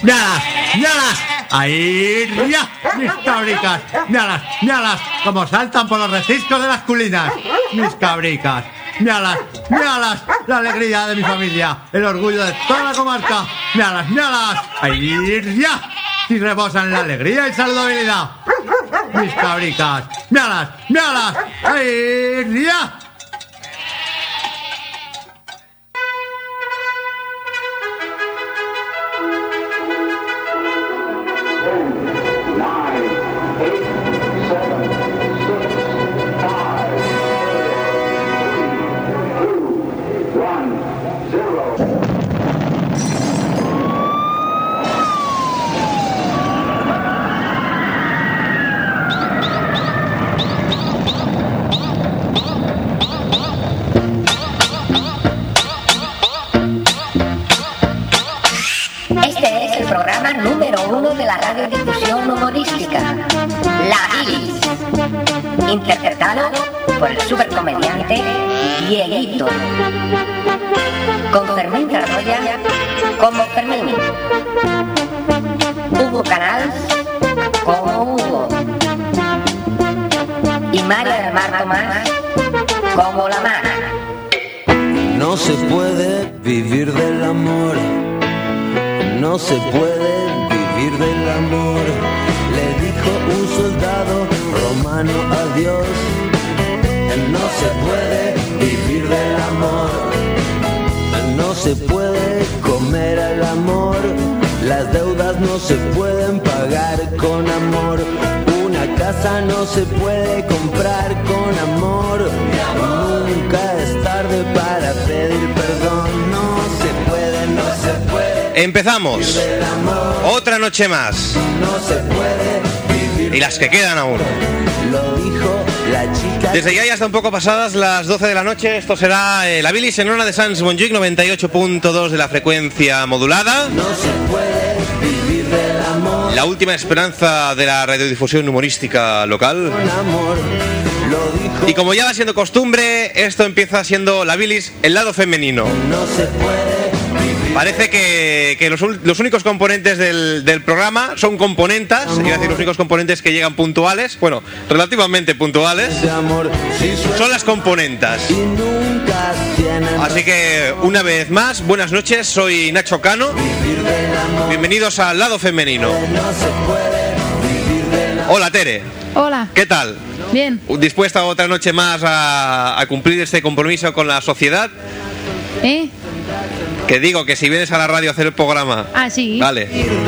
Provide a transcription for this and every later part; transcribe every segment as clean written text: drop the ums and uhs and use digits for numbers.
¡Míralas! ¡Ahí! ¡Ya! ¡Mis cabricas! ¡Míralas! ¡Como saltan por los reciscos de las culinas! ¡Mis cabricas! ¡Míralas! La alegría de mi familia, el orgullo de toda la comarca. ¡Míralas! ¡Ahí! ¡Ya! Y rebosan la alegría y saludabilidad. Mis cabricas. ¡Míralas! ¡Ahí! ¡Ya! Radiodifusión humorística La Bilis, interpretado por el supercomediante Dieguito, con Fermín Carroya como Fermín, Hugo Canals como Hugo y María del Mar Tomás como la Mar. No se puede vivir del amor, no se puede vivir del amor, le dijo un soldado romano a Dios. No se puede vivir del amor, no se puede comer al amor, las deudas no se pueden pagar con amor, una casa no se puede comprar con amor, nunca es tarde para pedir perdón, no se puede. Empezamos otra noche más y las que quedan aún. Desde ya está un poco pasadas las 12 de la noche. Esto será La Bilis en Ona de Sants Montjuïc, 98.2 de la frecuencia modulada. La última esperanza de la radiodifusión humorística local. Y como ya va siendo costumbre, esto empieza siendo La Bilis, el lado femenino. Parece que los únicos componentes del programa son componentas, es decir, los únicos componentes que llegan puntuales, bueno, relativamente puntuales, son las componentas. Así que, una vez más, buenas noches, soy Nacho Cano, bienvenidos al lado femenino. Hola, Tere. Hola. ¿Qué tal? Bien. ¿Dispuesta otra noche más a cumplir este compromiso con la sociedad? Que digo que si vienes a la radio a hacer el programa. Ah, sí. Vale.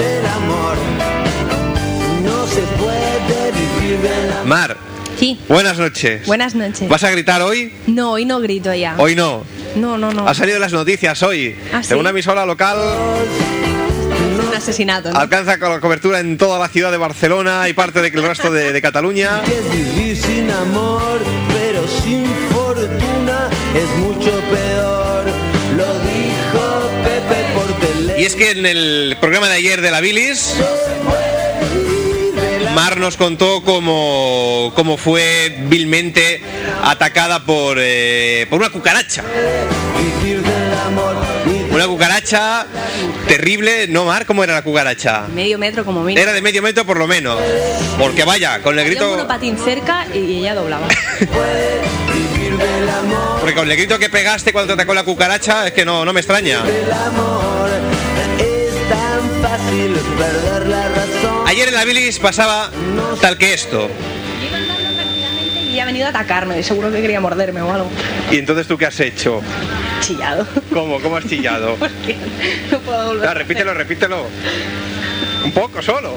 Mar. Sí. Buenas noches. Buenas noches. ¿Vas a gritar hoy? No, hoy no grito ya. Hoy no. No. Ha salido en las noticias hoy. ¿Ah, sí? En una emisora local. Un asesinato, ¿no? Alcanza con la cobertura en toda la ciudad de Barcelona y parte del resto de Cataluña. Es vivir sin amor, pero sin fortuna es mucho peor. Lo dijo Pepe por teléfono. Y es que en el programa de ayer de La Bilis, Mar nos contó cómo fue vilmente atacada por una cucaracha. Una cucaracha terrible, ¿no, Mar? ¿Cómo era la cucaracha? Medio metro como mínimo. Era de medio metro por lo menos. Porque vaya, con el grito... Había un monopatín cerca y ella doblaba. Porque con el grito que pegaste cuando te atacó la cucaracha, es que no me extraña. Ayer en La Bilis pasaba tal que esto. Iba andando tranquilamente y ha venido a atacarme. Seguro que quería morderme o algo. ¿Y entonces tú qué has hecho? Chillado. ¿Cómo has chillado? Porque no puedo volver. Repítelo. Un poco solo.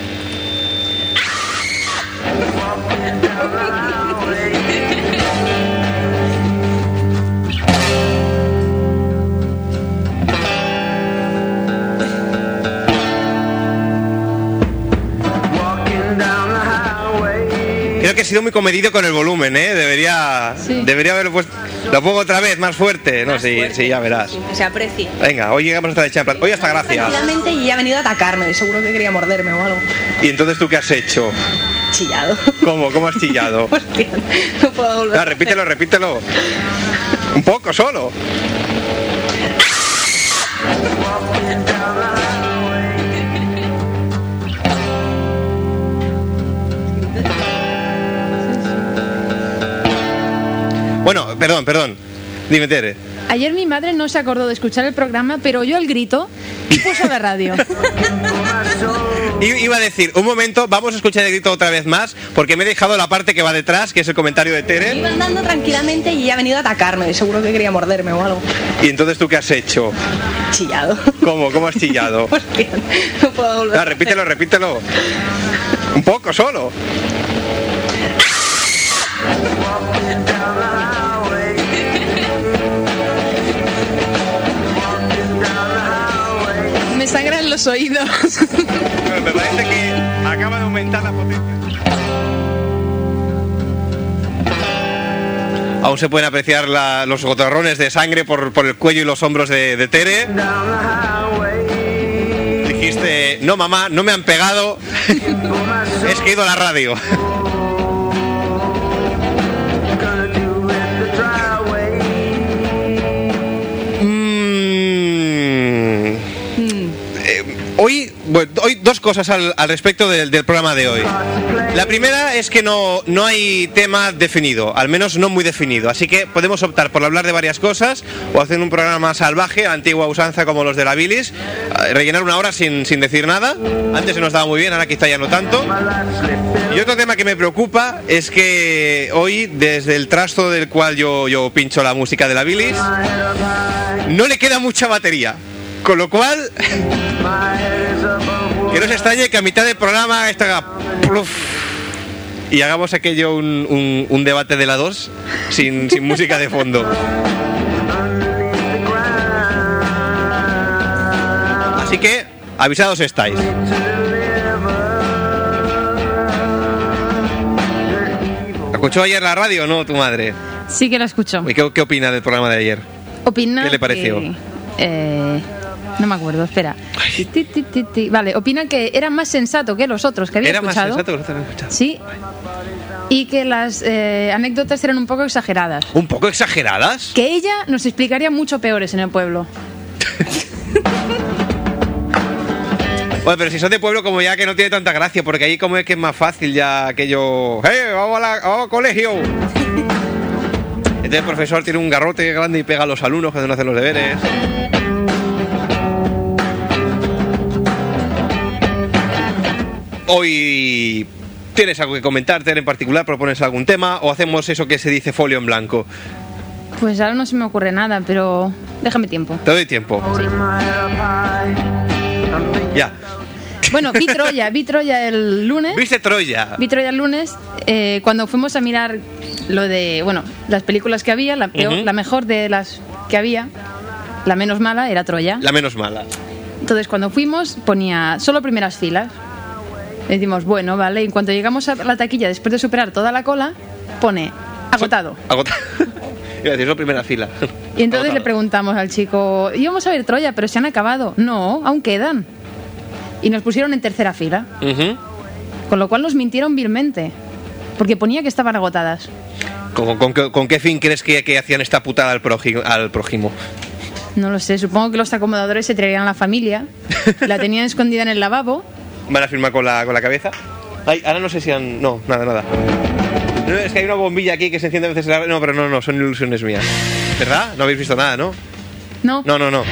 Creo que he sido muy comedido con el volumen, Debería haberlo puesto. Lo pongo otra vez, más fuerte. No, sí, ya verás. Sí, que se aprecie. Venga, hoy llegamos hasta la echar. Hoy hasta gracias. Tranquilamente y ha venido a atacarme. Seguro que quería morderme o algo. ¿Y entonces tú qué has hecho? Chillado. ¿Cómo has chillado? Hostia, no puedo volver. No, repítelo. Un poco solo. Perdón. Dime, Tere. Ayer mi madre no se acordó de escuchar el programa, pero oyó el grito y puso la radio. Iba a decir, un momento, vamos a escuchar el grito otra vez más, porque me he dejado la parte que va detrás, que es el comentario de Tere. Iba andando tranquilamente y ha venido a atacarme. Seguro que quería morderme o algo. ¿Y entonces tú qué has hecho? Chillado. ¿Cómo has chillado? Hostia, no puedo volver. No, repítelo. Un poco solo. Me sangran los oídos. Me parece que acaba de aumentar la potencia. Aún se pueden apreciar los gotarrones de sangre por el cuello y los hombros de Tere. Dijiste, no mamá, no me han pegado. Es que he ido a la radio. Hoy dos cosas al respecto del programa de hoy. La primera es que no hay tema definido, al menos no muy definido, así que podemos optar por hablar de varias cosas o hacer un programa salvaje, antigua usanza como los de la bilis, rellenar una hora sin decir nada. Antes se nos daba muy bien, ahora quizá ya no tanto. Y otro tema que me preocupa es que hoy, desde el trasto del cual yo pincho la música de la bilis, no le queda mucha batería. Con lo cual, que no se extrañe que a mitad del programa haga pluf, y hagamos aquello un debate de la 2 sin música de fondo. Así que, avisados estáis. ¿Escuchó ayer la radio o no, tu madre? Sí que la escuchó. ¿Y qué opina del programa de ayer? Opina ¿Qué le pareció? No me acuerdo, espera. Vale, opina que era más sensato que los otros que había escuchado. Era más sensato que los otros que había escuchado. Sí. Y que las anécdotas eran un poco exageradas. ¿Un poco exageradas? Que ella nos explicaría mucho peores en el pueblo. Bueno, pero si son de pueblo, como ya que no tiene tanta gracia, porque ahí como es que es más fácil ya aquello... vamos al colegio! Este profesor tiene un garrote grande y pega a los alumnos cuando no hacen los deberes. Hoy, ¿tienes algo que comentar, Tere, en particular? ¿Propones algún tema o hacemos eso que se dice folio en blanco? Pues ahora no se me ocurre nada, pero déjame tiempo. Te doy tiempo. Sí. Ya. Bueno, vi Troya el lunes. ¿Viste Troya? Vi Troya el lunes cuando fuimos a mirar lo de, bueno, las películas que había, la peor, la mejor de las que había, la menos mala era Troya. La menos mala. Entonces cuando fuimos ponía solo primeras filas. Decimos, bueno, vale, y en cuanto llegamos a la taquilla después de superar toda la cola, pone agotado. Agotado. Iba a decir, solo primera fila. Y entonces agotado. le preguntamos al chico, íbamos a ver Troya, pero se han acabado. No, aún quedan. Y nos pusieron en tercera fila. Con lo cual nos mintieron vilmente, porque ponía que estaban agotadas. ¿Con qué fin crees que hacían esta putada al prójimo? No lo sé, supongo que los acomodadores se traían a la familia, la tenían escondida en el lavabo. ¿Van a firmar con la cabeza? Ay, ahora no sé si han... No, nada. No, es que hay una bombilla aquí que se enciende a veces... No, pero no, son ilusiones mías. ¿Verdad? No habéis visto nada, ¿no? No. No.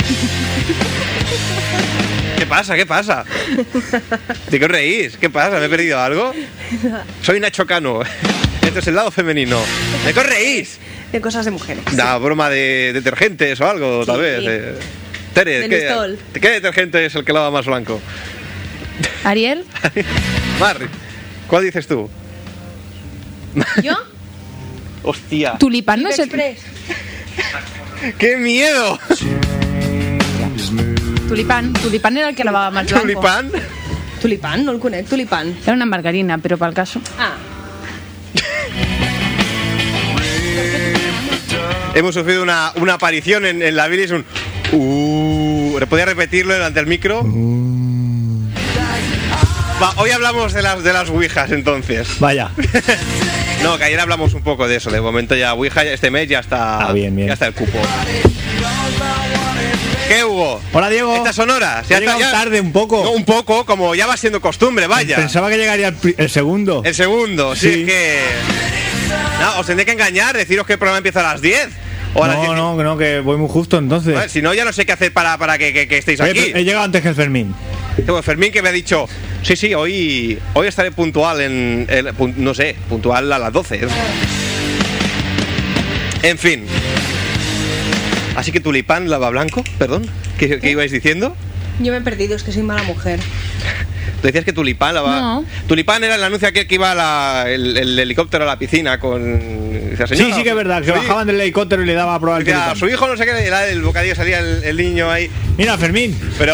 ¿Qué pasa? ¿De qué os reís? ¿Qué pasa? ¿Me he perdido algo? Soy Nacho Cano. Este es el lado femenino. ¿De qué os reís? De cosas de mujeres. Da broma de detergentes o algo, tal vez. Tere, ¿qué detergente es el que lava más blanco? ¿Ariel? Mar, ¿cuál dices tú? ¿Yo? Hostia. Tulipán no es el... ¡Qué miedo! Tulipán era el que lavaba más blanco. Tulipán, no el conec, tulipán. Era una margarina, pero para el caso. Ah. Hemos sufrido una aparición en la bilis, ¿podría repetirlo delante del micro? Va, hoy hablamos de las ouijas, entonces. Vaya. No, que ayer hablamos un poco de eso. De momento ya ouija, este mes ya está, bien. Ya está el cupo. ¿Qué, Hugo? Hola, Diego. ¿Estas son horas? Ya llegado tarde un poco. No, un poco, como ya va siendo costumbre, vaya. Pensaba que llegaría el segundo. El segundo, sí, sí. que... No, os tendré que engañar, deciros que el programa empieza a las 10. O a las 10. No, que voy muy justo entonces. Vale, si no, ya no sé qué hacer para que estéis Oye, aquí. he llegado antes que el Fermín. Tengo Fermín que me ha dicho, sí, hoy estaré puntual puntual a las 12. En fin. Así que Tulipán, Lava Blanco, perdón, ¿qué ibais diciendo? Yo me he perdido, es que soy mala mujer. Tú decías que Tulipán No. Tulipán era el anuncio aquel que iba el helicóptero a la piscina con... Decía, Sí, que es verdad, que bajaban del helicóptero y le daba a probar el decía, tulipán. su hijo no sé qué, era el bocadillo, salía el niño ahí. Mira, Fermín, Pero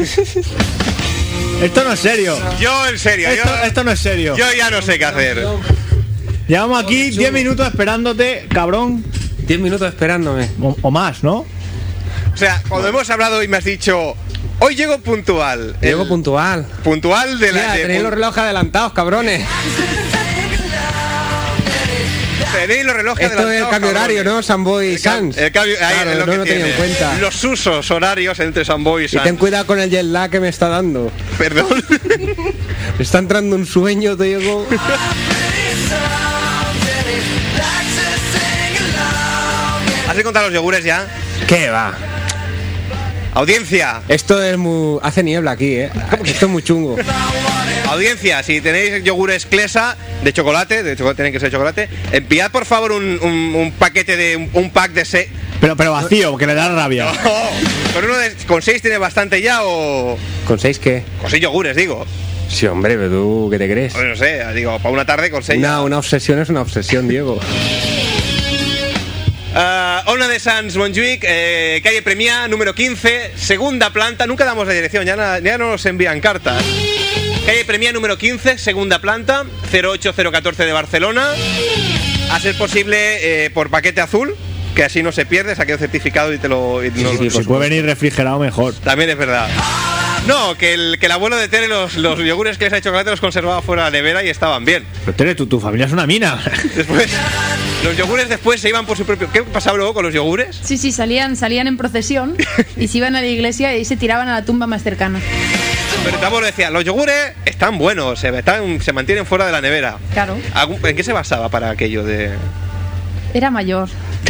esto no es serio. yo, en serio, Esto no es serio. yo ya no sé qué hacer. Llevamos aquí 10 minutos esperándote, cabrón. 10 minutos esperándome. O más, ¿no? O sea, cuando hemos hablado y me has dicho, hoy llego puntual. Llego puntual. Puntual de Mira, tenéis los relojes adelantados, cabrones. Tenéis los relojes Esto es el adelantados, cambio cabrones. horario, ¿no? Samboy y Sans. El cambio, ahí Claro, es lo no que lo tenía tiene. en cuenta. Los usos horarios entre Samboy y Y Sans. ten cuidado con el jet lag que me está dando. Perdón. Me está entrando un sueño, Diego. ¿Has encontrado los yogures ya? ¿Qué va? Audiencia. Esto es muy... Hace niebla aquí, ¿eh? Esto es muy chungo. Audiencia, si tenéis yogures Clesa de chocolate tienen que ser chocolate, enviad por favor un paquete de un pack de 6. Pero vacío, porque le da rabia. Con 6 tiene bastante ya o ¿Con 6 qué? con 6 yogures, digo. Sí, hombre, pero tú, ¿qué te crees? Pues no sé, digo, para una tarde con 6. Una obsesión es una obsesión, Diego. Ona de Sans Montjuic, calle Premià, número 15, segunda planta. Nunca damos la dirección, ya no nos envían cartas. Calle Premià, número 15, segunda planta, 08014 de Barcelona. A ser posible por paquete azul, que así no se pierde, saqueo certificado y te lo... Si puede venir refrigerado, mejor. También es verdad. No, que el abuelo de Tere los yogures que les ha hecho chocolate los conservaba fuera de la nevera y estaban bien. Pero Tere, tu familia es una mina. Después, los yogures después se iban por su propio... ¿Qué pasaba luego con los yogures? Sí, salían en procesión y se iban a la iglesia y se tiraban a la tumba más cercana. Pero tu abuelo decía, los yogures están buenos, se mantienen fuera de la nevera. Claro. ¿En qué se basaba para aquello de...? Era mayor.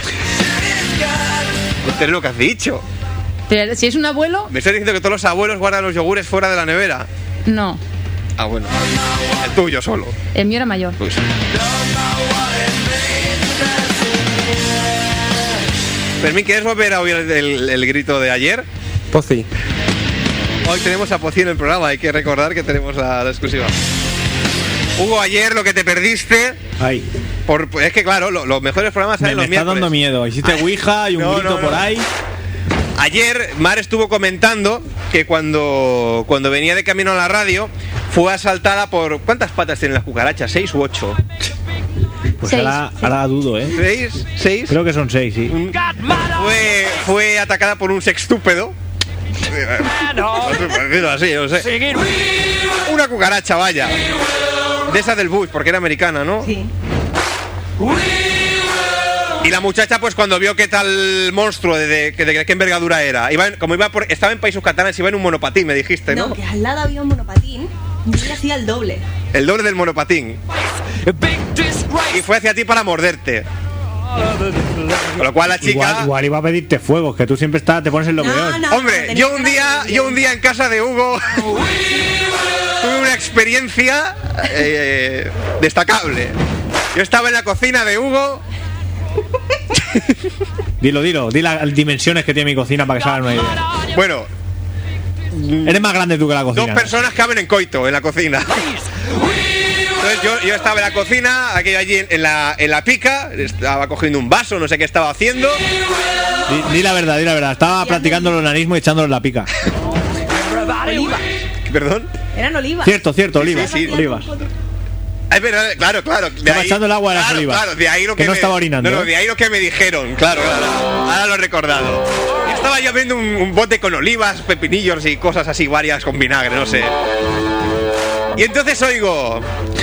Esto es lo que has dicho. Pero si es un abuelo, ¿Me estás diciendo que todos los abuelos guardan los yogures fuera de la nevera? no. Ah, bueno. El tuyo solo. El mío era mayor. Pues. Fermín, ¿quieres volver a oír el grito de ayer? Pozzi. Hoy tenemos a Pocí en el programa, hay que recordar que tenemos la exclusiva. Hugo, ayer lo que te perdiste... Ay, Es que claro, los mejores programas salen me los está miércoles. dando miedo. Hiciste Ouija y un No, grito no, por no. ahí. Ayer Mar estuvo comentando que cuando venía de camino a la radio fue asaltada por... ¿Cuántas patas tienen las cucarachas? ¿6 u 8? Pues 6, ahora dudo, ¿eh? ¿6? Creo que son 6, sí. Fue atacada por un sextúpedo. Así, no sé. Una cucaracha, vaya. De esa del Bush, porque era americana, ¿no? Sí. Y la muchacha, pues cuando vio qué tal monstruo, de qué envergadura era, estaba en Países Catalanes, iba en un monopatín, me dijiste, ¿no? No, que al lado había un monopatín y ella hacía el doble. El doble del monopatín. Y fue hacia ti para morderte. Con lo cual la chica... Igual iba a pedirte fuegos, que tú siempre te pones en lo peor. Hombre, yo un día en casa de Hugo tuve una experiencia destacable. Yo estaba en la cocina de Hugo. Dilo, di las dimensiones que tiene mi cocina para que se hagan una idea. Bueno, Eres más grande tú que la cocina. 2 personas caben en coito en la cocina. Entonces yo estaba en la cocina, aquello allí en la pica, estaba cogiendo un vaso, no sé qué estaba haciendo. Di la verdad. Estaba practicando el onanismo y echándolo en la pica. Olivas. ¿Perdón? Eran olivas. Cierto, olivas. sí. Olivas. Es verdad, claro. Estaba echando el agua de las olivas. Claro, de ahí lo que no me, estaba orinando. No, de ahí lo que me dijeron, claro. Ahora lo he recordado. Estaba yo viendo un bote con olivas, pepinillos y cosas así varias con vinagre, no sé. Y entonces oigo...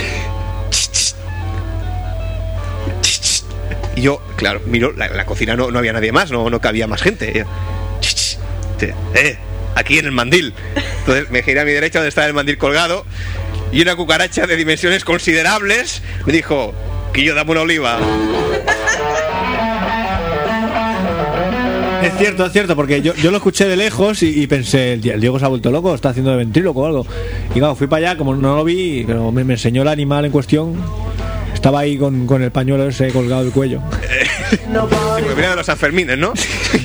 Y yo, claro, miro, la cocina no había nadie más, no cabía más gente. Aquí en el mandil. Entonces me giré a mi derecha donde estaba el mandil colgado y una cucaracha de dimensiones considerables me dijo: Quillo, dame una oliva. Es cierto, porque yo lo escuché de lejos y pensé, el Diego se ha vuelto loco, está haciendo de ventríloco o algo. Y claro, fui para allá, como no lo vi, pero me enseñó el animal en cuestión. Estaba ahí con el pañuelo ese colgado del cuello. Pues mira de los Sanfermines, ¿no?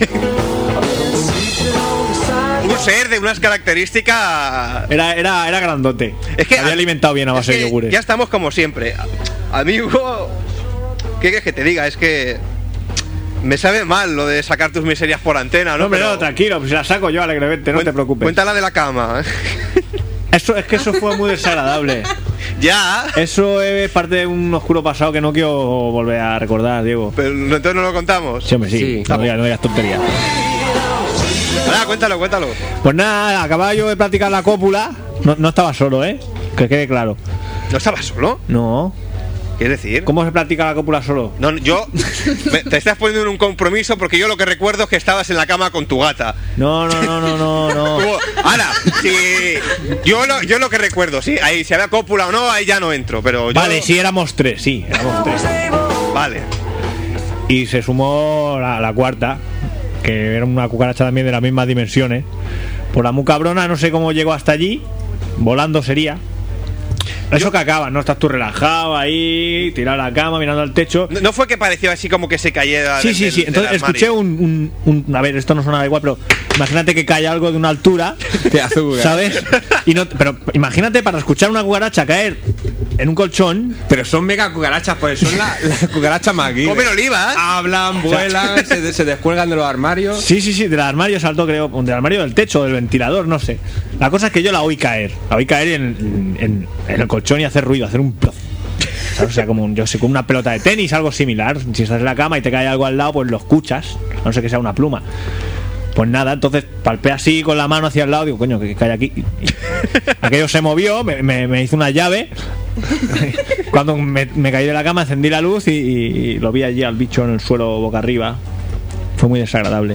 Un ser de unas características... Era grandote. Es que había alimentado bien a base de yogures. Ya estamos como siempre. Amigo, ¿qué quieres que te diga? Es que... me sabe mal lo de sacar tus miserias por antena, ¿no? No, tranquilo, pues la saco yo alegremente, no te preocupes. Cuéntala de la cama. Eso fue muy desagradable. Ya. Eso es parte de un oscuro pasado que no quiero volver a recordar, Diego. Pero entonces no lo contamos. Sí, hombre, sí. No digas tonterías. Nada, cuéntalo. Pues nada, acababa yo de practicar la cópula. No estaba solo, que quede claro. ¿No estabas solo? No. ¿Qué es decir? ¿Cómo se practica la cópula solo? No, yo... te estás poniendo en un compromiso porque yo lo que recuerdo es que estabas en la cama con tu gata. No. Ahora, si... Yo lo que recuerdo, sí, ahí si había cópula o no, ahí ya no entro, pero yo... Vale, sí, éramos tres. Vale. Y se sumó la cuarta, que era una cucaracha también de las mismas dimensiones. Por la muy cabrona, no sé cómo llegó hasta allí. Volando sería. Eso que acabas, ¿no? Estás tú relajado ahí, tirado a la cama, mirando al techo. ¿No fue que parecía así como que se cayera? Sí. Entonces escuché un... A ver, esto no sonaba igual, pero imagínate que cae algo de una altura, ¿sabes? Pero imagínate para escuchar una cucaracha caer en un colchón. Pero son mega cucarachas, pues son las cucarachas McGee. Comen olivas. Hablan, vuelan, se descuelgan de los armarios. Sí, del armario saltó, creo. Del armario del techo, del ventilador, no sé. La cosa es que yo la oí caer. en el colchón y hacer ruido, hacer un plof. O sea, como con una pelota de tenis, algo similar. Si estás en la cama y te cae algo al lado, pues lo escuchas, a no ser que sea una pluma. Pues nada, entonces palpé así con la mano hacia el lado, digo, coño, que cae aquí. Aquello se movió, me hizo una llave. Cuando me caí de la cama, encendí la luz y lo vi allí al bicho en el suelo boca arriba. Fue muy desagradable.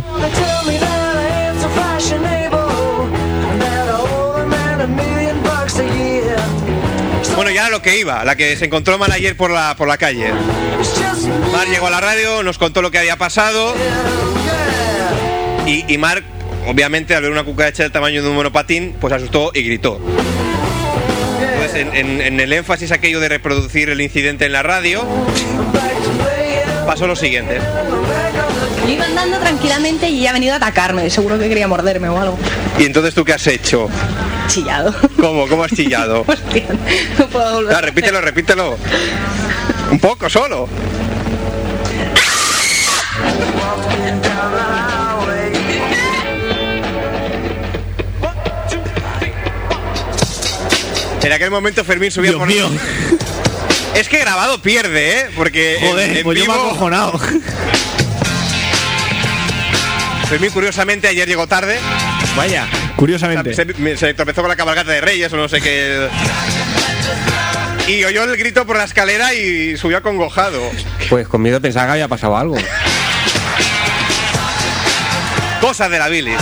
Bueno, ya lo que iba, la que se encontró mal ayer por la calle. Mar llegó a la radio, nos contó lo que había pasado. Y Marc, obviamente, al ver una cucaracha del tamaño de un monopatín, pues asustó y gritó. Entonces, en el énfasis aquello de reproducir el incidente en la radio, pasó lo siguiente. Yo iba andando tranquilamente y ha venido a atacarme. Seguro que quería morderme o algo. ¿Y entonces tú qué has hecho? Chillado. ¿Cómo has chillado? Hostia, no puedo volver. Repítelo. Un poco solo. En aquel momento Fermín subía Dios mío. Es que grabado pierde, porque joder, en pues vivo... yo me he acojonado. Fermín, curiosamente, ayer llegó tarde. Vaya, curiosamente. Se tropezó con la cabalgata de Reyes o no sé qué. Y oyó el grito por la escalera y subió acongojado. Pues con miedo pensaba que había pasado algo. Cosas de la bilis.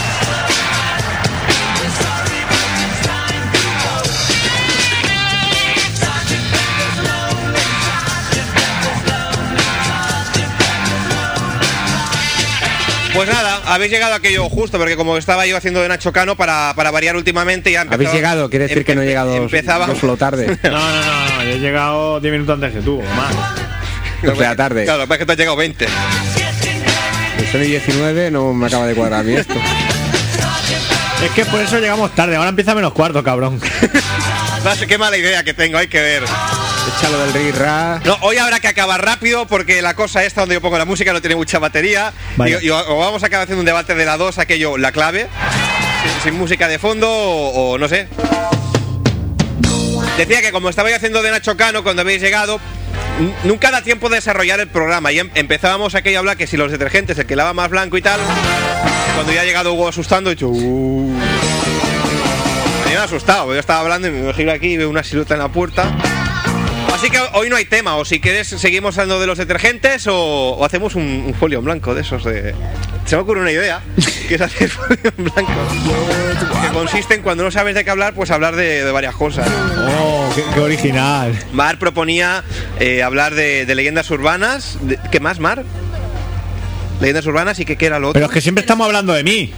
Pues nada, habéis llegado a aquello justo, porque como estaba yo haciendo de Nacho Cano para variar últimamente, ya empezaba. ¿Habéis llegado? Quiere decir que no he llegado dos lo tarde. No, yo he llegado 10 minutos antes que tú, o más. O sea, tarde. Claro, es que tú has llegado 20. Son 19, no me acaba de cuadrar a mí esto. Es que por eso llegamos tarde, ahora empieza menos cuarto, cabrón. No sé qué mala idea que tengo, hay que ver. Échalo del ri-ra. No, hoy habrá que acabar rápido porque la cosa esta donde yo pongo la música no tiene mucha batería. Y o vamos a acabar haciendo un debate de la 2, aquello, la clave, sin música de fondo o no sé. Decía que como estaba yo haciendo de Nacho Cano cuando habéis llegado, nunca da tiempo de desarrollar el programa. Y empezábamos aquello a hablar que si los detergentes, el que lava más blanco y tal. Cuando ya ha llegado Hugo asustando, he dicho... Me he asustado, yo estaba hablando y me giro aquí y veo una silueta en la puerta. Así que hoy no hay tema, o si quieres seguimos hablando de los detergentes o hacemos un folio en blanco de esos de... se me ocurre una idea, que es hacer folio en blanco, que consiste en cuando no sabes de qué hablar, pues hablar de varias cosas. Oh, qué original. Mar proponía hablar de leyendas urbanas. ¿Qué más, Mar? Leyendas urbanas y ¿qué era lo otro? Pero es que siempre estamos hablando de mí.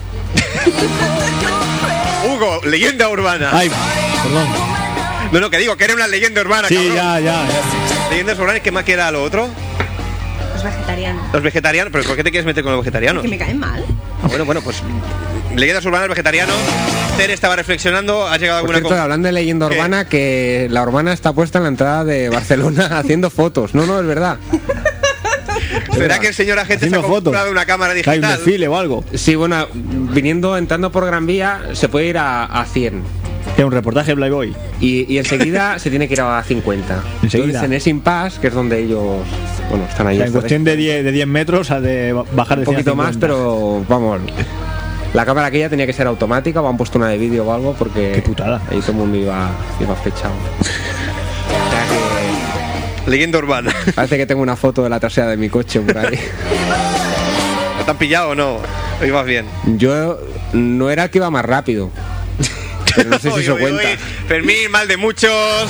Hugo, leyenda urbana. Ay, perdón. No, que digo, que era una leyenda urbana, Sí, cabrón. ya. Leyendas urbanas, ¿qué más que era lo otro? Los vegetarianos. Los vegetarianos, pero ¿por qué te quieres meter con los vegetarianos? Que me caen mal. Bueno, pues leyendas urbanas, vegetarianos. Tere estaba reflexionando, ¿has llegado a Por alguna cierto, hablando de leyenda ¿Qué? urbana, que la urbana está puesta en la entrada de Barcelona haciendo fotos. No, es verdad. ¿Será que el señor agente se ha Haciendo fotos. comprado una cámara Hay un digital? desfile o algo. Sí, bueno, entrando por Gran Vía, se puede ir a 100. Es un reportaje de Playboy. Y enseguida se tiene que ir a 50. Enseguida. Entonces, en ese impasse, que es donde ellos, bueno, están ahí. O sea, en cuestión de 10 metros, a de bajar de un 100 a poquito más, 50. pero vamos. La cámara aquella tenía que ser automática o han puesto una de vídeo o algo porque. Qué putada. Ahí todo el mundo iba flechado. O sea que Leyenda urbana. parece que tengo una foto de la trasera de mi coche por ahí. ¿Te han pillado o no? ¿O ibas bien? Yo no era el que iba más rápido. Pero no sé si se cuenta. Fermín, mal de muchos.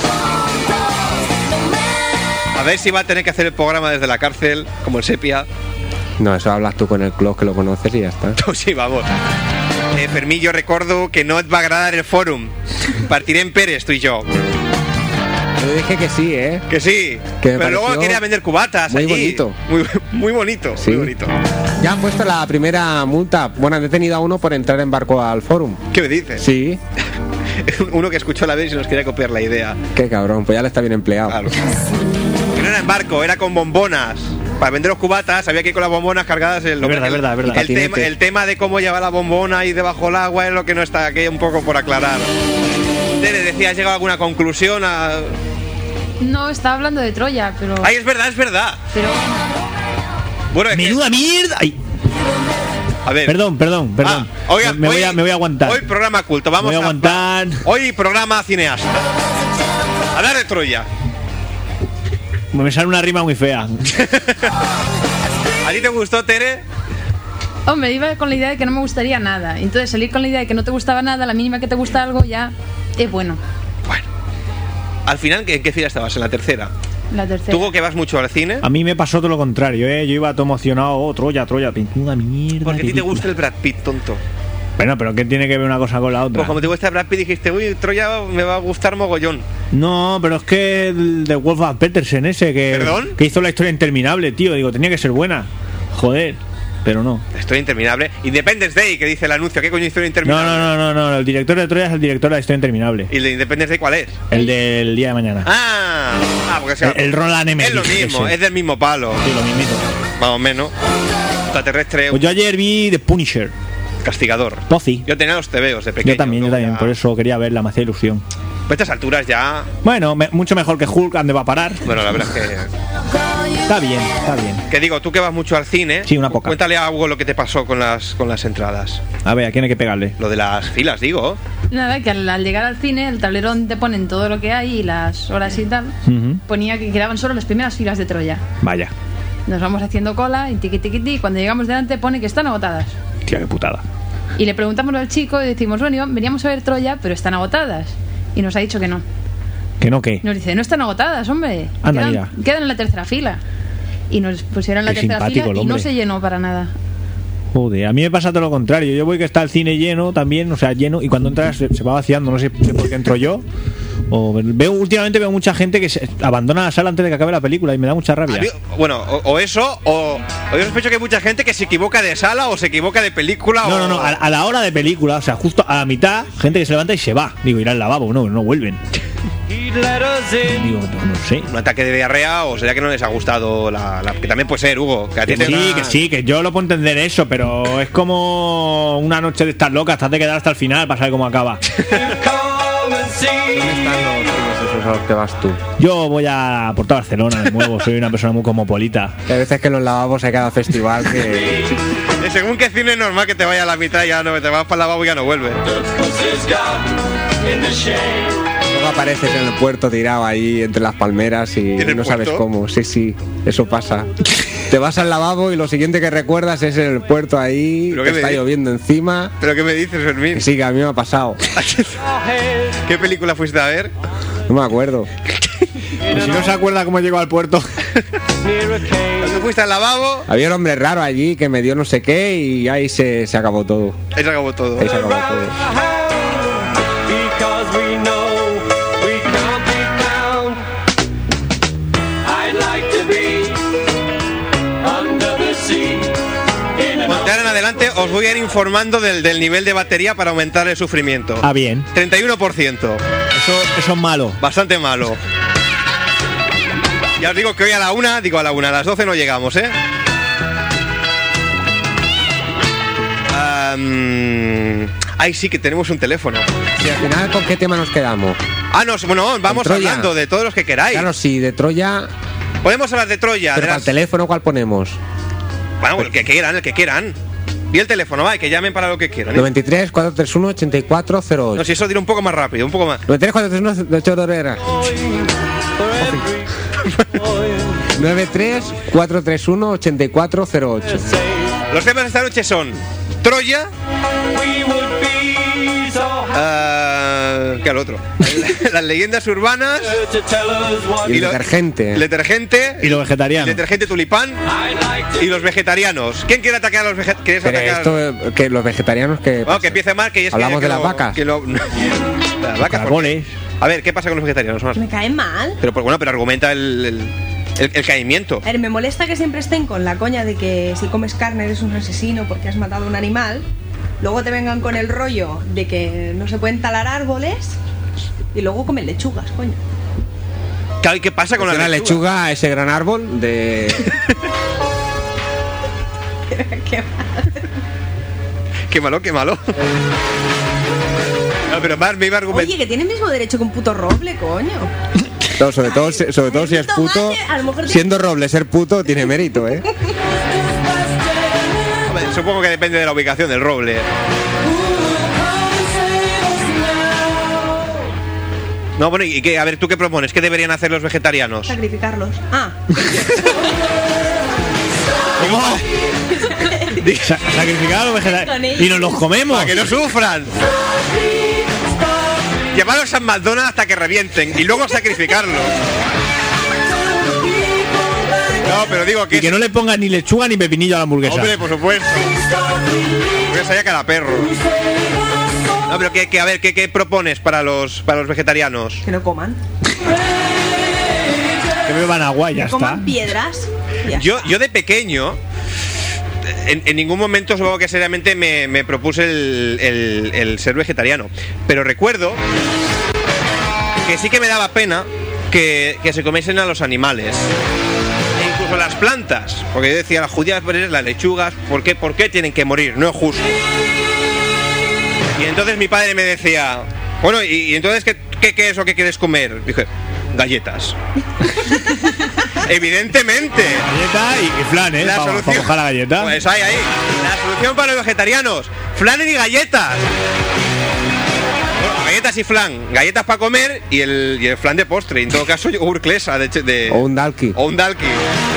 A ver si va a tener que hacer el programa desde la cárcel, como el Sepia. No, eso hablas tú con el Clos, que lo conoces y ya está. Pues sí, vamos. Fermín, yo recuerdo que no et va agradar el fórum. Partiré en Pérez, tú y yo. Yo dije que sí, ¿eh? Que sí. Que me pero luego pareció quería vender cubatas muy allí. bonito. Muy bonito, Sí. muy bonito. Ya han puesto la primera multa. Bueno, han detenido a uno por entrar en barco al Fórum. ¿Qué me dices? Sí. Uno que escuchó la vez y nos quería copiar la idea. Qué cabrón, pues ya le está bien empleado. Claro. Que no era en barco, era con bombonas. Para vender los cubatas había que ir con las bombonas cargadas en Es verdad. El tema de cómo llevar la bombona ahí debajo del agua es lo que no está aquí un poco por aclarar. Tere, decía, ¿has llegado a alguna conclusión? No, estaba hablando de Troya, pero... Ay, es verdad. Pero Bueno, es que- ¡Menuda mierda! Ay, a ver. perdón. Oiga, me voy a aguantar. Hoy programa culto, vamos Me voy a aguantar. Hoy programa cineasta. Hablar de Troya. Me sale una rima muy fea. ¿A ti te gustó, Tere? Hombre, iba con la idea de que no me gustaría nada. Entonces salir con la idea de que no te gustaba nada, la mínima que te gusta algo ya es bueno. Bueno. Al final, ¿en qué fila estabas? ¿En la tercera? La tercera. ¿Tú que vas mucho al cine? A mí me pasó todo lo contrario, ¿eh? Yo iba todo emocionado. Oh, Troya. Menuda mierda. Porque a ti te película. gusta el Brad Pitt, tonto. Bueno, pero ¿qué tiene que ver una cosa con la otra? Pues como te gusta el Brad Pitt dijiste, uy, Troya me va a gustar mogollón. No, pero es que el de Wolfgang Petersen ese ¿Perdón? que hizo la historia interminable, tío. Digo, tenía que ser buena. Joder, pero no. La historia interminable. Independence Day, que dice el anuncio. ¿Qué coño historia interminable? No. El director de Troya es el director de la historia interminable. ¿Y el de Independence Day cuál es? El del día de mañana. Porque sea, El Roland Emmerich. es lo mismo, ese. es del mismo palo. Sí, lo mismito. Más o menos. Extraterrestre, Pues yo ayer vi The Punisher. castigador. Pozzi. Yo tenía los TVOs de pequeño. Yo también, luego ya- por eso quería verla, me hacía ilusión. A estas alturas ya... Bueno, mucho mejor que Hulk, ¿dónde va a parar? Bueno, la verdad es que... Está bien. Que digo, tú que vas mucho al cine... Sí, una poca. Cuéntale a Hugo lo que te pasó con las entradas. A ver, ¿a quién hay que pegarle? Lo de las filas, digo. Nada, que al llegar al cine, el tablero donde te ponen todo lo que hay y las horas y tal, Ujú. ponía que quedaban solo las primeras filas de Troya. Vaya. Nos vamos haciendo cola y tiqui, y cuando llegamos delante pone que están agotadas. Tía, qué putada. Y le preguntamos al chico y decimos, bueno, veníamos a ver Troya, pero están agotadas. Y nos ha dicho que no. ¿Que no qué? Nos dice, no están agotadas, hombre. Anda, mira. Quedan en la tercera fila. Y nos pusieron en la Qué tercera simpático fila el y no hombre. se llenó para nada. Joder, a mí me pasa todo lo contrario. Yo voy que está el cine lleno también, o sea, lleno, y cuando entras se va vaciando. No sé por qué entro yo. Últimamente veo mucha gente que abandona la sala antes de que acabe la película y me da mucha rabia. Bueno, o eso, o yo sospecho que hay mucha gente que se equivoca de sala o se equivoca de película. No, a la hora de película, o sea, justo a la mitad, gente que se levanta y se va. Digo, ir al lavabo, no vuelven. Digo, no sé. Un ataque de diarrea, o será que no les ha gustado que también puede ser, Hugo. Que a ti te da- Que sí, que yo lo puedo entender eso, pero es como una noche de estar loca, hasta de quedar hasta el final para saber cómo acaba. ¿Dónde están los filmes esos a los que vas tú? Yo voy a Porta Barcelona, de nuevo, soy una persona muy cosmopolita. Hay veces que en los lavabos hay cada festival que... Según qué cine es normal que te vaya a la mitad y ya no te vas para el lavabo y ya no vuelves. luego apareces en el puerto tirado ahí entre las palmeras y ¿En el no sabes puerto? cómo. Sí, eso pasa. Te vas al lavabo y lo siguiente que recuerdas es en el puerto ahí, ¿Pero que qué me está di- lloviendo encima. ¿Pero qué me dices, Fermín? Sí, que a mí me ha pasado. ¿Qué película fuiste a ver? No me acuerdo. Y si no se acuerda cómo llegó al puerto. ¿Cuándo fuiste al lavabo? Había un hombre raro allí que me dio no sé qué y ahí se acabó todo. Ahí se acabó todo. Ahí se acabó todo. De ahora en adelante os voy a ir informando del nivel de batería para aumentar el sufrimiento. Ah, bien. 31%. Eso es malo. Bastante malo. Ya os digo que hoy a las 12 no llegamos, ¿eh? Ay, sí, que tenemos un teléfono. Y al final, ¿con qué tema nos quedamos? Bueno, vamos Troya. hablando de todos los que queráis. Claro, sí, de Troya. Podemos hablar de Troya. Pero de al teléfono, ¿cuál ponemos? Bueno, el que quieran. Y el teléfono, va, que llamen para lo que quieran. ¿eh? 93 431 8408. No, si eso dirá un poco más rápido, un poco más. 93 431 93 431 8408. Los temas de esta noche son Troya. ¿Qué al otro? Las leyendas urbanas. Y el lo- detergente. Detergente. Y lo vegetariano. Detergente tulipán. Y los vegetarianos. ¿Quién quiere atacar a los vegetarianos? Pero esto, que los vegetarianos que... Bueno, que empiece mal, que ya es Hablamos que de las vacas. Las vacas. Caracoles. A ver, ¿qué pasa con los vegetarianos, Mar? Me caen mal. Pero bueno, pero argumenta el caimiento. A ver, me molesta que siempre estén con la coña de que si comes carne eres un asesino porque has matado a un animal. Luego te vengan con el rollo de que no se pueden talar árboles y luego comen lechugas, coño. Claro, ¿y qué pasa con Con la la lechuga, ese gran árbol de... Qué Qué malo, qué malo. No, pero Mar me iba a argumentar. Oye, que tiene el mismo derecho que un puto roble, coño. No, sobre todo si es puto, A lo mejor tiene- siendo roble ser puto tiene mérito, ¿eh? Hombre, supongo que depende de la ubicación del roble. No, bueno, y que, a ver, ¿tú qué propones? ¿Qué deberían hacer los vegetarianos? Sacrificarlos. Ah, ¿Cómo? Sacrificar a los Con vegetarianos. ellos. Y nos los comemos. Para que no sufran. Llevarlos a McDonald's hasta que revienten y luego sacrificarlos. No, pero digo que... Y que no le pongan ni lechuga ni pepinillo a la hamburguesa. Hombre, por supuesto. Porque sabía cada perro. No, pero que a ver, ¿qué propones para los vegetarianos? que no coman. Que beban agua y ya Que coman está. piedras. y ya Yo, está. yo de pequeño, en ningún momento supongo que seriamente me propuse el ser vegetariano. Pero recuerdo que sí que me daba pena que se comiesen a los animales. E incluso las plantas. Porque yo decía, las judías, las lechugas, ¿por qué tienen que morir? No es justo. Y entonces mi padre me decía, bueno, ¿y entonces qué es lo que quieres comer? Dije, galletas. Evidentemente. Galleta y flan, ¿eh? La Para solución. mojar la galleta. Pues ahí. La solución para los vegetarianos. Flan y galletas. Bueno, galletas y flan. Galletas para comer y el flan de postre. En todo caso, yogur Clesa de O un dalki. o un dalki.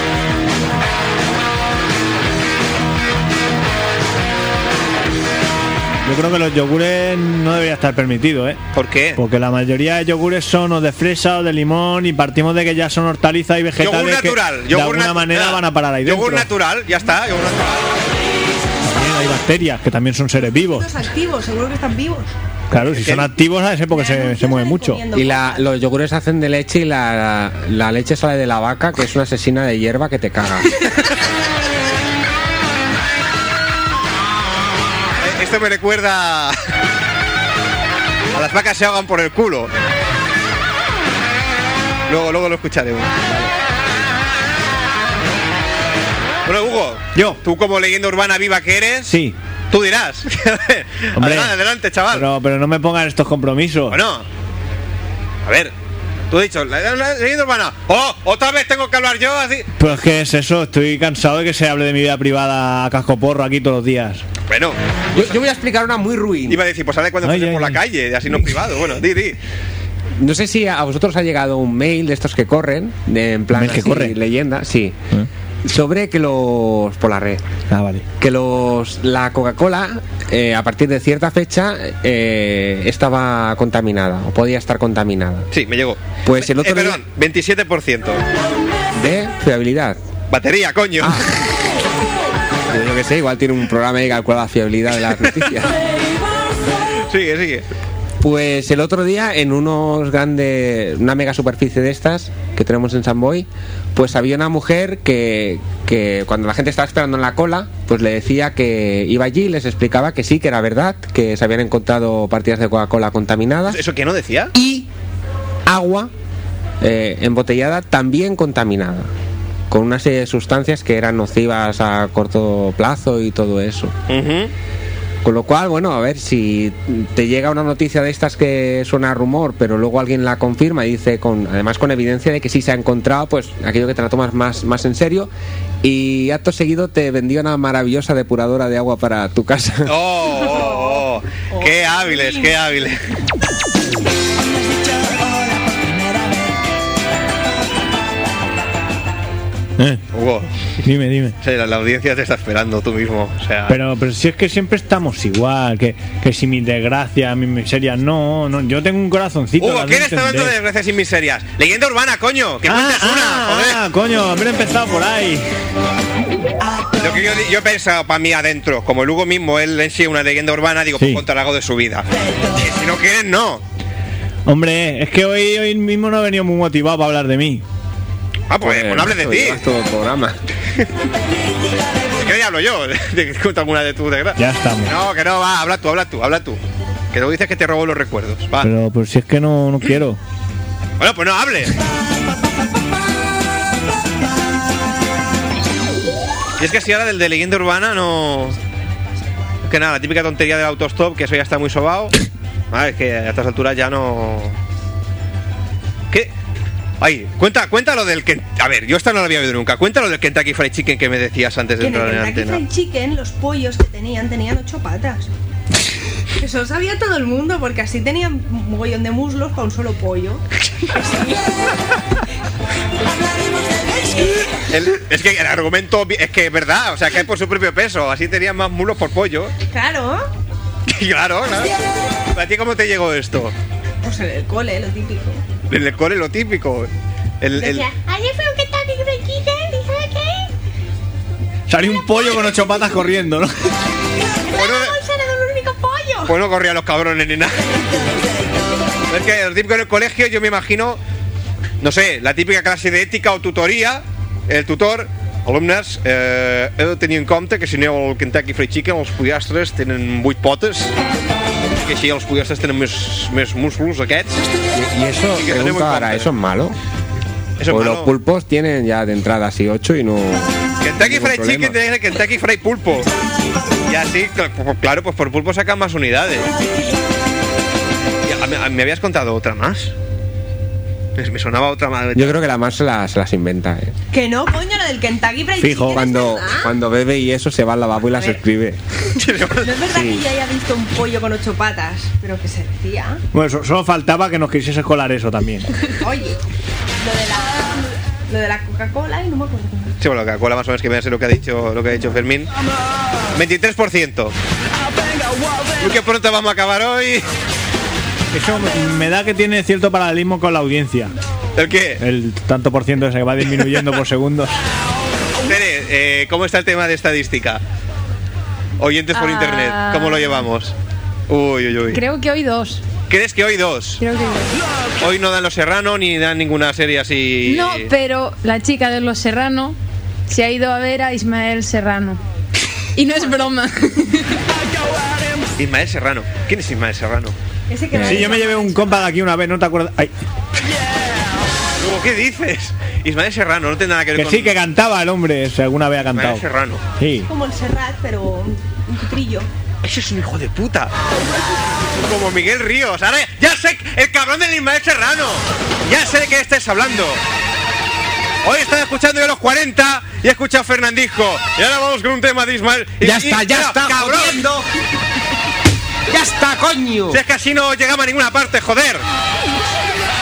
Yo creo que los yogures no debería estar permitido, ¿eh? ¿Por qué? Porque la mayoría de yogures son o de fresa o de limón y partimos de que ya son hortalizas y vegetales Yogur natural. que de alguna manera van a parar ahí dentro. Yogur natural, ya está. Yogur natural. También hay bacterias que también son seres vivos. Los activos, seguro que están vivos. Claro, si son activos a ese porque se mueve mucho. Y los yogures hacen de leche y la leche sale de la vaca, que es una asesina de hierba que te caga. Esto me recuerda a las vacas se ahogan por el culo. Luego lo escucharemos. Bueno, Hugo, tú como leyenda urbana viva que eres, Sí, tú dirás. Hombre. Adelante, chaval. pero no me pongan estos compromisos. Bueno, a ver, tú has dicho, la leyenda urbana. ¡Oh! Otra vez tengo que hablar yo así. Pues es que es eso, estoy cansado de que se hable de mi vida privada a cascoporro aquí todos los días. Bueno, Yo voy a explicar una muy ruin. iba a decir, pues sale cuando Ay, estés ay, por la ay. calle, así no privado. Bueno, di. no sé si a vosotros ha llegado un mail de estos que corren, en plan ¿Mail que así, corre? leyenda, sí. Sobre que por la red. Vale. Que la Coca-Cola a partir de cierta fecha estaba contaminada o podía estar contaminada. Sí, me llegó. Pues el otro día- perdón, 27%. De fiabilidad. Batería, coño. Yo que sé, igual tiene un programa que calcula la fiabilidad de las noticias. Sigue. Pues el otro día en una mega superficie de estas que tenemos en San Boi, pues había una mujer que cuando la gente estaba esperando en la cola, pues le decía que iba allí y les explicaba que sí, que era verdad, que se habían encontrado partidas de Coca-Cola contaminadas. ¿Eso qué no decía? Y agua embotellada también contaminada, con una serie de sustancias que eran nocivas a corto plazo y todo eso. Con lo cual, bueno, a ver, si te llega una noticia de estas que suena a rumor, pero luego alguien la confirma y dice, además con evidencia de que sí se ha encontrado, pues aquello que te la tomas más en serio. Y acto seguido te vendió una maravillosa depuradora de agua para tu casa. ¡Oh! ¡Qué hábiles, qué hábiles! Hugo, Dime. o sea, la audiencia te está esperando tú mismo. O sea, Pero si es que siempre estamos igual, que si mi desgracia, mi miseria, no, yo tengo un corazoncito. Hugo, las ¿quién de está hablando de entender. desgracias y miserias? Leyenda urbana, coño. Que cuentes una, joder. Coño, haber empezado por ahí. Lo que yo he pensado para mí adentro, como el Hugo mismo, él en sí es una leyenda urbana, digo, Sí. pues contar algo de su vida. Y si no quieren, no. Hombre, es que hoy mismo no he venido muy motivado para hablar de mí. Ah, pues no hables de ti. Llevas todo el programa. ¿Qué le hablo yo? ¿De que cuento alguna de tus desgracias? Ya estamos. No, que no, va, habla tú. Que luego dices que te robo los recuerdos. Va. Pero pues si es que no quiero. Bueno, pues no hables. Y es que si ahora del de leyenda urbana no... Es que nada, la típica tontería del autostop, que eso ya está muy sobao. Es que a estas alturas ya no... ¿Qué? Ay, cuenta lo del... A ver, yo esta no lo había oído nunca. Cuéntalo del Kentucky Fried Chicken que me decías antes de Que en entrar el en la Kentucky antena. Fried Chicken, los pollos que tenían 8 patas. Eso lo sabía todo el mundo, porque así tenían un mogollón de muslos para un solo pollo. Es que el argumento es que es verdad, o sea, que es por su propio peso. Así tenían más mulos por pollo. Claro. Claro. ¿Para ti cómo te llegó esto? Pues en el cole, lo típico. En el core lo típico. Decía, ayer fue un Kentucky Fried Chicken, ¿y sabes qué? Salió un pollo con 8 patas corriendo, ¿no? Bueno, ¡La bolsa era de un único pollo! pues no corrían los cabrones ni nada. Es que lo típico en el colegio, yo me imagino, no sé, la típica clase de ética o tutoría, el tutor, alumnes, he de tenir en compte que si aneu al Kentucky Fried Chicken els pollastres tenen 8 potes, que així els pollastres tenen més músculs aquests. Y eso, Sí, que tenemos pregunta ahora, contra. ¿eso es malo? Eso O es los malo. pulpos tienen ya de entrada así 8 y no... Kentucky ningún Fried problema. Chicken tiene el Kentucky Fried Pulpo. Y así, claro, pues por pulpo sacan más unidades. Y ¿me habías contado otra más? Me sonaba otra más. Yo creo que la más se las inventa, ¿eh? Que no, coño, lo del Kentucky Fried Fijo, Chicken. Cuando bebe y eso se va al lavabo y las A ver. escribe. No es verdad que yo haya visto un pollo con 8 patas, pero que se decía. Bueno, solo faltaba que nos quisiese colar eso también. Oye, lo de la Coca-Cola y no me acuerdo. Sí, bueno, Coca-Cola más o menos que me hace lo que ha dicho Fermín. 23%. Muy que pronto vamos a acabar hoy. Eso me da que tiene cierto paralelismo con la audiencia. ¿El qué? El tanto por ciento ese que va disminuyendo por segundos. Tere, ¿cómo está el tema de estadística? Oyentes por internet, ¿cómo lo llevamos? Uy. Creo que hoy 2. ¿Crees que hoy 2? Creo que hoy 2. Hoy no dan Los Serrano ni dan ninguna serie así. No, pero la chica de Los Serrano se ha ido a ver a Ismael Serrano. Y no es broma. Ismael Serrano. ¿Quién es Ismael Serrano? Ese que Sí, yo me llevé un compa de aquí una vez, ¿no te acuerdas? Ay, Luego, ¿qué dices? Ismael Serrano, no tiene nada que ver que con... sí, que cantaba el hombre, si alguna vez ha cantado. Ismael Serrano. Sí. como el Serrat, pero un cutrillo. Ese es un hijo de puta. Como Miguel Ríos. Ahora ya sé, el cabrón del Ismael Serrano. Ya sé de qué estáis hablando. Hoy estaba escuchando yo los 40 y he escuchado a Fernandisco. Y ahora vamos con un tema de Ismael. Ya está, cabrón. jodiendo. ¡Ya está, coño! Si es que así no llegamos a ninguna parte, joder.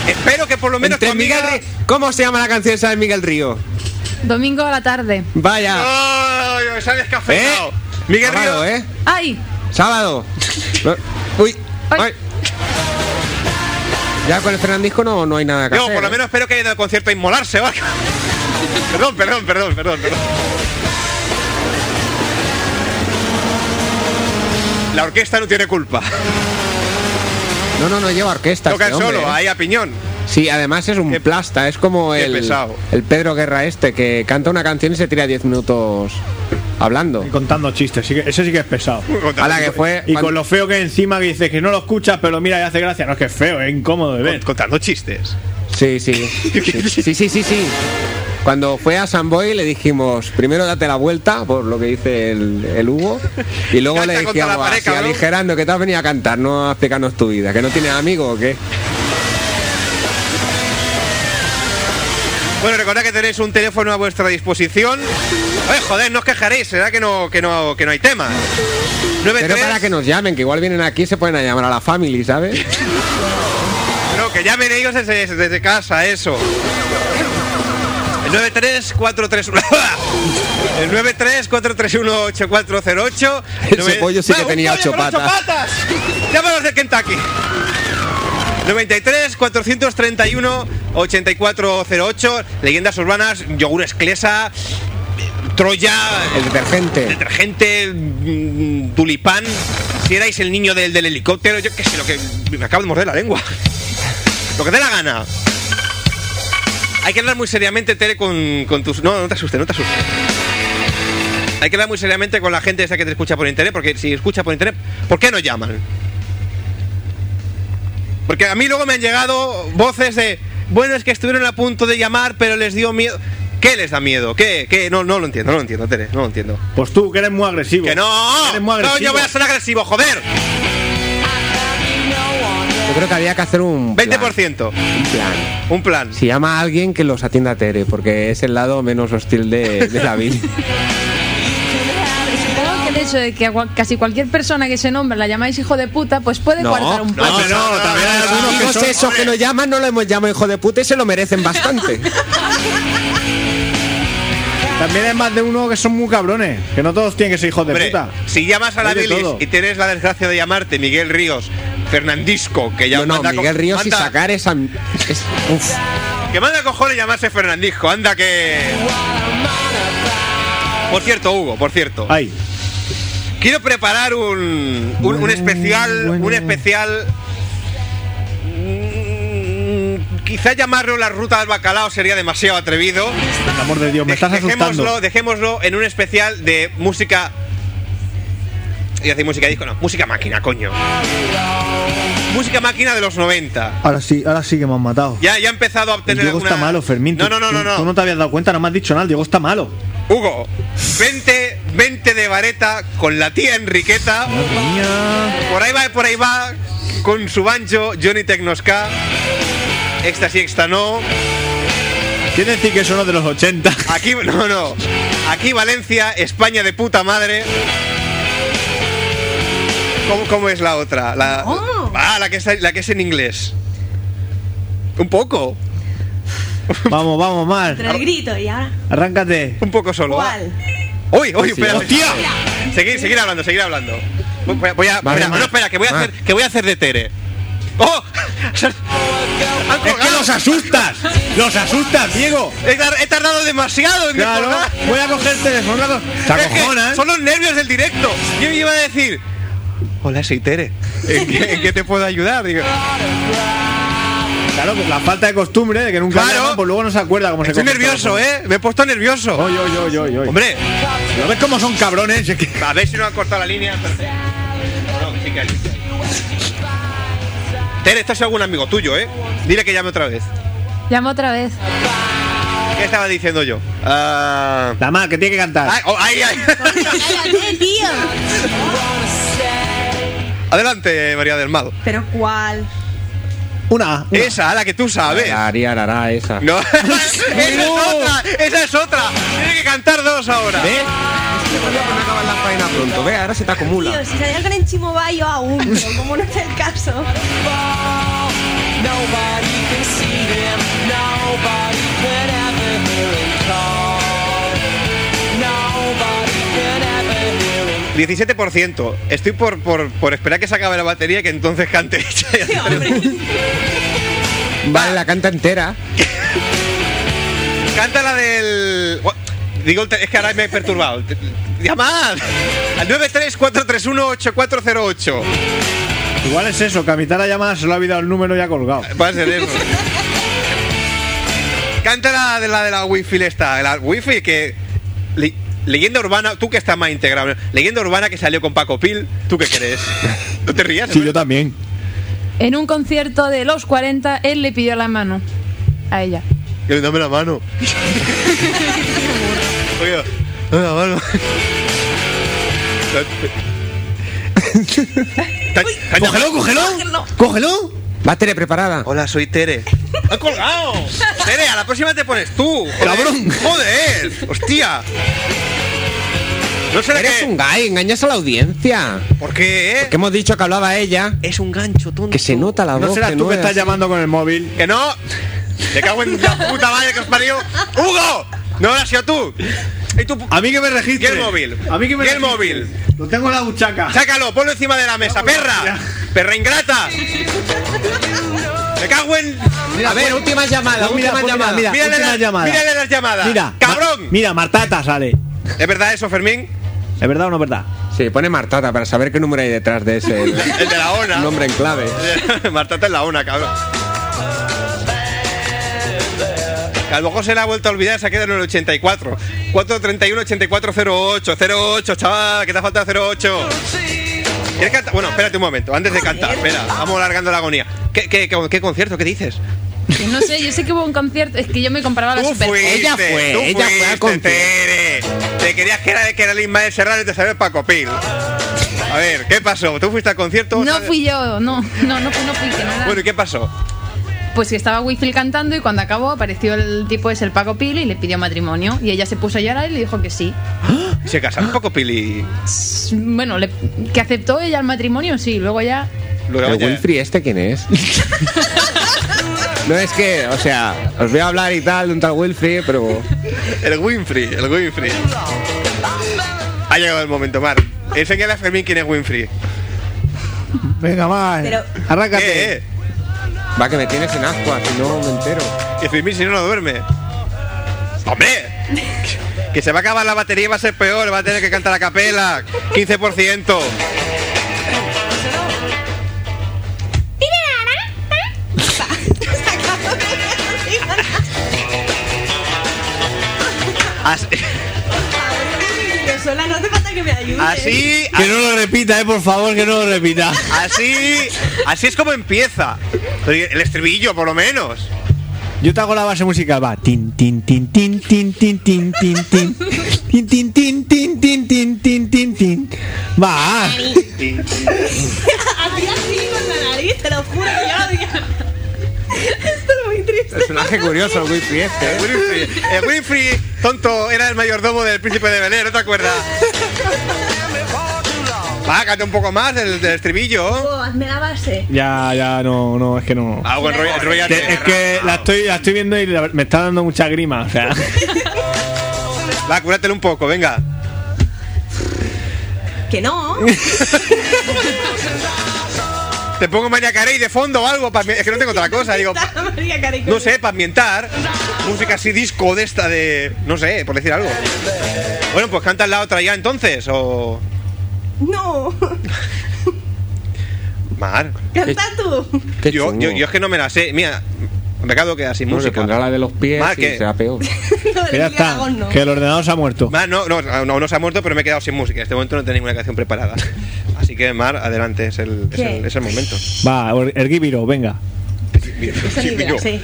Espero que por lo menos tu Entre amiga... Miguel Río. ¿Cómo se llama la canción esa de Miguel Río? Domingo a la tarde. Vaya. ¡Ay, se ha descafeinado! Miguel Sábado, Río... ¡Ay! Sábado. Uy. Ay. Ay. Ya con el Fernandisco no hay nada que Yo, hacer. por lo menos espero que haya ido al concierto a inmolarse, ¿vale? Perdón. La orquesta no tiene culpa. No lleva orquesta. Toca este el solo, hombre, ahí a piñón. Sí, además es un Qué- plasta, es como qué el pesado. Pedro Guerra que canta una canción y se tira 10 minutos hablando. Y contando chistes, ese sí que es pesado. A la que fue Y con lo feo que encima que dices que no lo escuchas, pero mira y hace gracia. No, es que es feo, es incómodo de ver. Contando chistes. Sí. Cuando fue a San Boy le dijimos, primero date la vuelta, por lo que dice el Hugo, y luego Canta le contra la dijimos, pared, así, cabrón. aligerando, que te has venido a cantar, no a explicarnos tu vida, que no tienes amigos o qué. Bueno, recordad que tenéis un teléfono a vuestra disposición. Oye, joder, no os quejaréis, será que no hay tema. Pero para que nos llamen, que igual vienen aquí y se pueden a llamar a la family, ¿sabes? No, que llamen ellos desde casa, eso. El 93-431. El 93-431-8408. Ese pollo sí que tenía un pollo 8 con patas. 8 patas. Llámanos de Kentucky. 93-431-8408. Leyendas urbanas, yogur esclesa, Troya, El detergente, tulipán. Si erais el niño del helicóptero, yo qué sé, lo que me acabo de morder la lengua. Lo que dé la gana. Hay que hablar muy seriamente, Tere, con tus... No te asustes. Hay que hablar muy seriamente con la gente esa que te escucha por internet, porque si escucha por internet, ¿por qué no llaman? Porque a mí luego me han llegado voces de... Bueno, es que estuvieron a punto de llamar, pero les dio miedo... ¿Qué les da miedo? ¿Qué? No lo entiendo, Tere, no lo entiendo. Pues tú, que eres muy agresivo. ¡Que no! Eres muy agresivo. No, yo voy a ser agresivo, joder. Yo creo que había que hacer un plan. 20%. Un plan. Si llama a alguien que los atienda a Tere, porque es el lado menos hostil de la vida. Supongo que el hecho de que casi cualquier persona que se nombre la llamáis hijo de puta, pues puede guardar un poco. También hay algunos que Amigos son... esos que nos llaman no lo hemos llamado hijo de puta y se lo merecen bastante. También hay más de uno que son muy cabrones, que no todos tienen que ser hijos de Hombre, puta. si llamas a la Hay de bilis todo. y tienes la desgracia de llamarte Miguel Ríos, Fernandisco, que ya No, manda Miguel Ríos y manda- sacar esa... uf. Que manda cojones llamarse Fernandisco, anda que... Por cierto, Hugo, Ay, quiero preparar un especial... Quizá llamarlo la ruta del bacalao sería demasiado atrevido. por el amor de Dios, me estás asustando. Dejémoslo en un especial de música... ¿Y decir música disco? No, música máquina, coño. Música máquina de los 90. Ahora sí que me han matado. Ya ha empezado a El obtener Diego está malo, Fermín. No. Tú no te habías dado cuenta, no me has dicho nada. El Diego está malo. Hugo, 20 de vareta con la tía Enriqueta. Madre mía. Por ahí va, con su banjo, Johnny Tecnosca. Esta sí, esta no. Quiere decir que son los de los 80. Aquí, no. Aquí Valencia, España de puta madre. ¿Cómo es la otra? La que es en inglés. Un poco. Vamos, Mar. Entre el grito y ahora. Arráncate. Un poco solo. ¿va? ¿Cuál? Uy, espera. ¡Hostia! Seguir hablando. Voy a Vale, espera, que voy a hacer de Tere. ¡Oh! Es que los asustas. Los asustas, Diego. He tardado demasiado en Claro. recordar. Voy a coger el teléfono. Se Es que acojonan. son los nervios del directo. Yo iba a decir, hola, soy Tere. ¿En qué te puedo ayudar? Digo, Claro, pues la falta de costumbre de que nunca Claro. llaman, pues luego no se acuerda cómo se estoy coge el nervioso, teléfono. Me he puesto nervioso. Oy. Hombre, ¿Lo ves cómo son cabrones? Es que... a ver si no han cortado la línea. Perfecto. No, sí que hay. Tere, este es algún amigo tuyo, Dile que llame otra vez. Llamo otra vez. ¿Qué estaba diciendo yo? La más que tiene que cantar. Ay. ¡Cállate, tío! Adelante, María del Mado. ¿Pero cuál? Una. Esa, la que tú sabes. Arará, esa. No, esa es otra. Tiene que cantar dos ahora. ¿Ves? No acabas la faena pronto. Ve, ahora se te acumula. Tío, si salía con el Chimoba yo aún, pero como no es el caso. 17%. Estoy por esperar que se acabe la batería y que entonces cante ella. Sí, hombre. Vale, la canta entera. Canta la del... Digo, es que ahora me he perturbado. Llamad al 934318408. Igual es eso, que a mitad de la llamada se lo ha olvidado el número y ha colgado. Va a ser eso. Canta la de la wifi esta. La wifi que... Leyenda urbana, tú que estás más integrado. Leyenda urbana que salió con Paco Pil. ¿Tú qué crees? ¿No te rías? Sí, yo también. En un concierto de los 40, él le pidió la mano a ella. Dame la mano. Oye, dame la mano. ¡Cógelo! Va, Tere, preparada. Hola, soy Tere. ¡Han colgado! Tere, a la próxima te pones tú. ¡Cabrón! ¡Joder! ¡Hostia! No sé Eres un gay, engañas a la audiencia. ¿Por qué? Que hemos dicho que hablaba ella. Es un gancho, tonto. Que se nota la voz. No serás tú que estás llamando con el móvil. ¡Que no! ¡Me cago en la puta madre que os parió! ¡Hugo! ¡No has sido tú! ¿Y tú? A mí que me registre. ¿Y el móvil? A mí que me ¿Y el registre. móvil? Lo tengo en la buchaca. ¡Sácalo! ¡Ponlo encima de la mesa! ¡Perra! ¡Perra ingrata! ¡Me cago en...! A ver, última llamada, última llamada. Mírale las llamadas. Mira, ¡Cabrón! mira, Martata sale. ¿Es verdad eso, Fermín? ¿Es verdad o no es verdad? Sí, pone Martata para saber qué número hay detrás de ese. El de la ONA. Nombre en clave. Martata en la ONA, cabrón. A lo mejor se le ha vuelto a olvidar, se ha quedado en el 84. 431-8408. 08, chaval, que te ha faltado 08. ¿Quieres cantar? Bueno, espérate un momento, antes de cantar. Espera, vamos alargando la agonía. ¿Qué concierto? ¿Qué dices? Que no sé, yo sé que hubo un concierto. Es que yo me compraba la super. Ella fue al concierto. Tere. Te querías que era el Ismael Serrano y te salió el Paco Pil. A ver, ¿qué pasó? ¿Tú fuiste al concierto? No fui yo, no fui, que nada. Bueno, ¿y qué pasó? Pues que estaba Wifi cantando y cuando acabó apareció el tipo ese, el Paco Pil, y le pidió matrimonio. Y ella se puso a llorar y le dijo que sí. ¿Y se casaron Paco Pil y...? Bueno, que aceptó ella el matrimonio, sí. Luego ya... ¿El Winfrey este quién es? No es que, o sea, os voy a hablar y tal de un tal Winfrey, pero... El Winfrey. Ha llegado el momento, Mar. Enséñale a Fermín quién es Winfrey. Venga, Mar. Pero- Arráncate. Va, que me tienes en ascuas, si no me entero. Y Fermín si no duerme. ¡Hombre! Que se va a acabar la batería y va a ser peor. Va a tener que cantar a capela. 15%. Así, Yo sola no hace falta que me ayudes. así, Que no lo repita, por favor, que no lo repita. así es como empieza. El estribillo, por lo menos. Yo te hago la base musical, va. Tin tin tin tin tin tin tin tin tin. Tin tin tin tin tin tin tin tin tin. Va. Hacía así con la nariz, te lo juro que yo lo dije. Esto es muy triste. Personaje curioso, el Winfrey este. El Winfrey, tonto, era el mayordomo del príncipe de Belén, ¿no te acuerdas? Va, canta un poco más del estribillo. Oh, hazme la base. Ya, no, es que no. Ah, bueno, enrollate. Es que la estoy viendo y me está dando mucha grima, o sea. Va, cúratelo un poco, venga. Que no. Te pongo María Carey de fondo o algo. Es que no tengo otra cosa, digo. María Carey. No sé, para ambientar. Música así disco de esta de... No sé, por decir algo. Bueno, pues canta la otra ya entonces, o... No. Mar. Canta tú. Qué Yo chungo. es que no me la sé. Mira, me acabo de quedar sin No, le música. pondrá la de los pies Mar, y que- será peor. Lo del Que ya Miguel está. Aragón no. Que el ordenador se ha muerto. Mar, no se ha muerto, pero me he quedado sin música. En este momento no tengo ninguna canción preparada. Así que, Mar, adelante, es el momento. Va, el Gibiro, venga. Eso ni me la sé.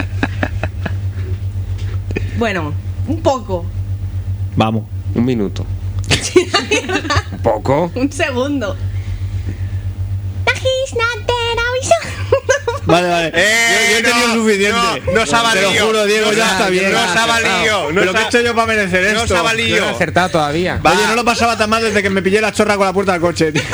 Bueno, un poco. Vamos. Un minuto. ¿Un poco? Un segundo. Vale. Yo he tenido suficiente. No se ha Te valido. lo juro, Diego, No ya se ha- está bien. No se ha valido. ¿Pero qué he hecho yo para merecer No esto? se ha No he valido. acertado todavía. Va. Oye, no lo pasaba tan mal desde que me pillé la chorra con la puerta del coche, tío.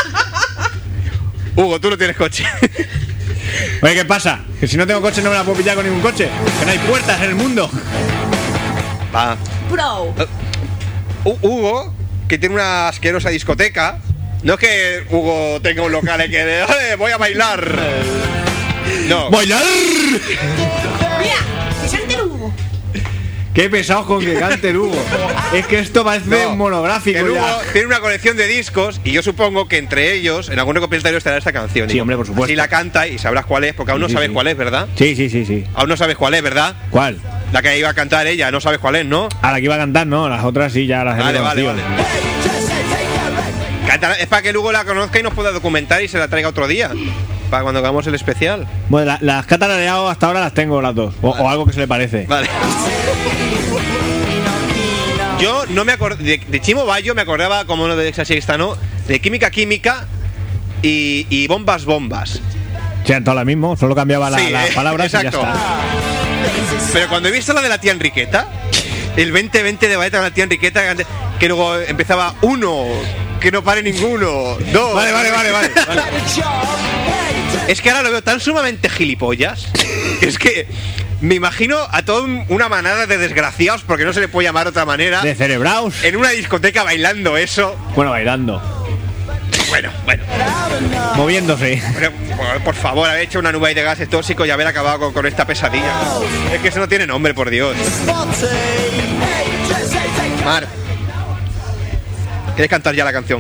Hugo, tú no tienes coche. Oye, ¿qué pasa? Que si no tengo coche no me la puedo pillar con ningún coche. Que no hay puertas en el mundo. Va. Bro. Hugo que tiene una asquerosa discoteca. No es que Hugo tenga un local en que voy a bailar. No. ¡Bailar! Mira, que salte el Hugo. Qué pesados con que cante el Hugo. Es que esto parece un monográfico. El Hugo ya. tiene una colección de discos y yo supongo que entre ellos, en algún recopilatorio estará esta canción. Sí, hombre, por supuesto. Así la canta y sabrás cuál es, porque aún no sabes cuál es, ¿verdad? Sí. Aún no sabes cuál es, ¿verdad? ¿Cuál? La que iba a cantar ella, no sabes cuál es, ¿no? A la que iba a cantar, no. Las otras sí, ya las he Vale. conocido. Cántala, es para que Hugo la conozca y nos pueda documentar y se la traiga otro día. Para cuando hagamos el especial. Bueno, las que ha tarareado hasta ahora las tengo las dos. O algo que se le parece. Vale. Yo no me acordaba. De Chimo Bayo me acordaba, como uno de Sexta, ¿no? De Química y Bombas. Sí, han todo lo mismo, solo cambiaba las palabras exacto. y ya está. Pero cuando he visto la de la tía Enriqueta, el 2020 de Baeta con la tía Enriqueta, que luego empezaba 1, que no pare ninguno, 2. Vale. Es que ahora lo veo tan sumamente gilipollas, que es que me imagino a toda una manada de desgraciados, porque no se le puede llamar de otra manera, De cerebraos. en una discoteca bailando eso. Bueno, bailando. Bueno. Moviéndose. Pero, por favor, haber hecho una nube de gases tóxicos y haber acabado con esta pesadilla. Es que eso no tiene nombre, por Dios. Mar, ¿quieres cantar ya la canción?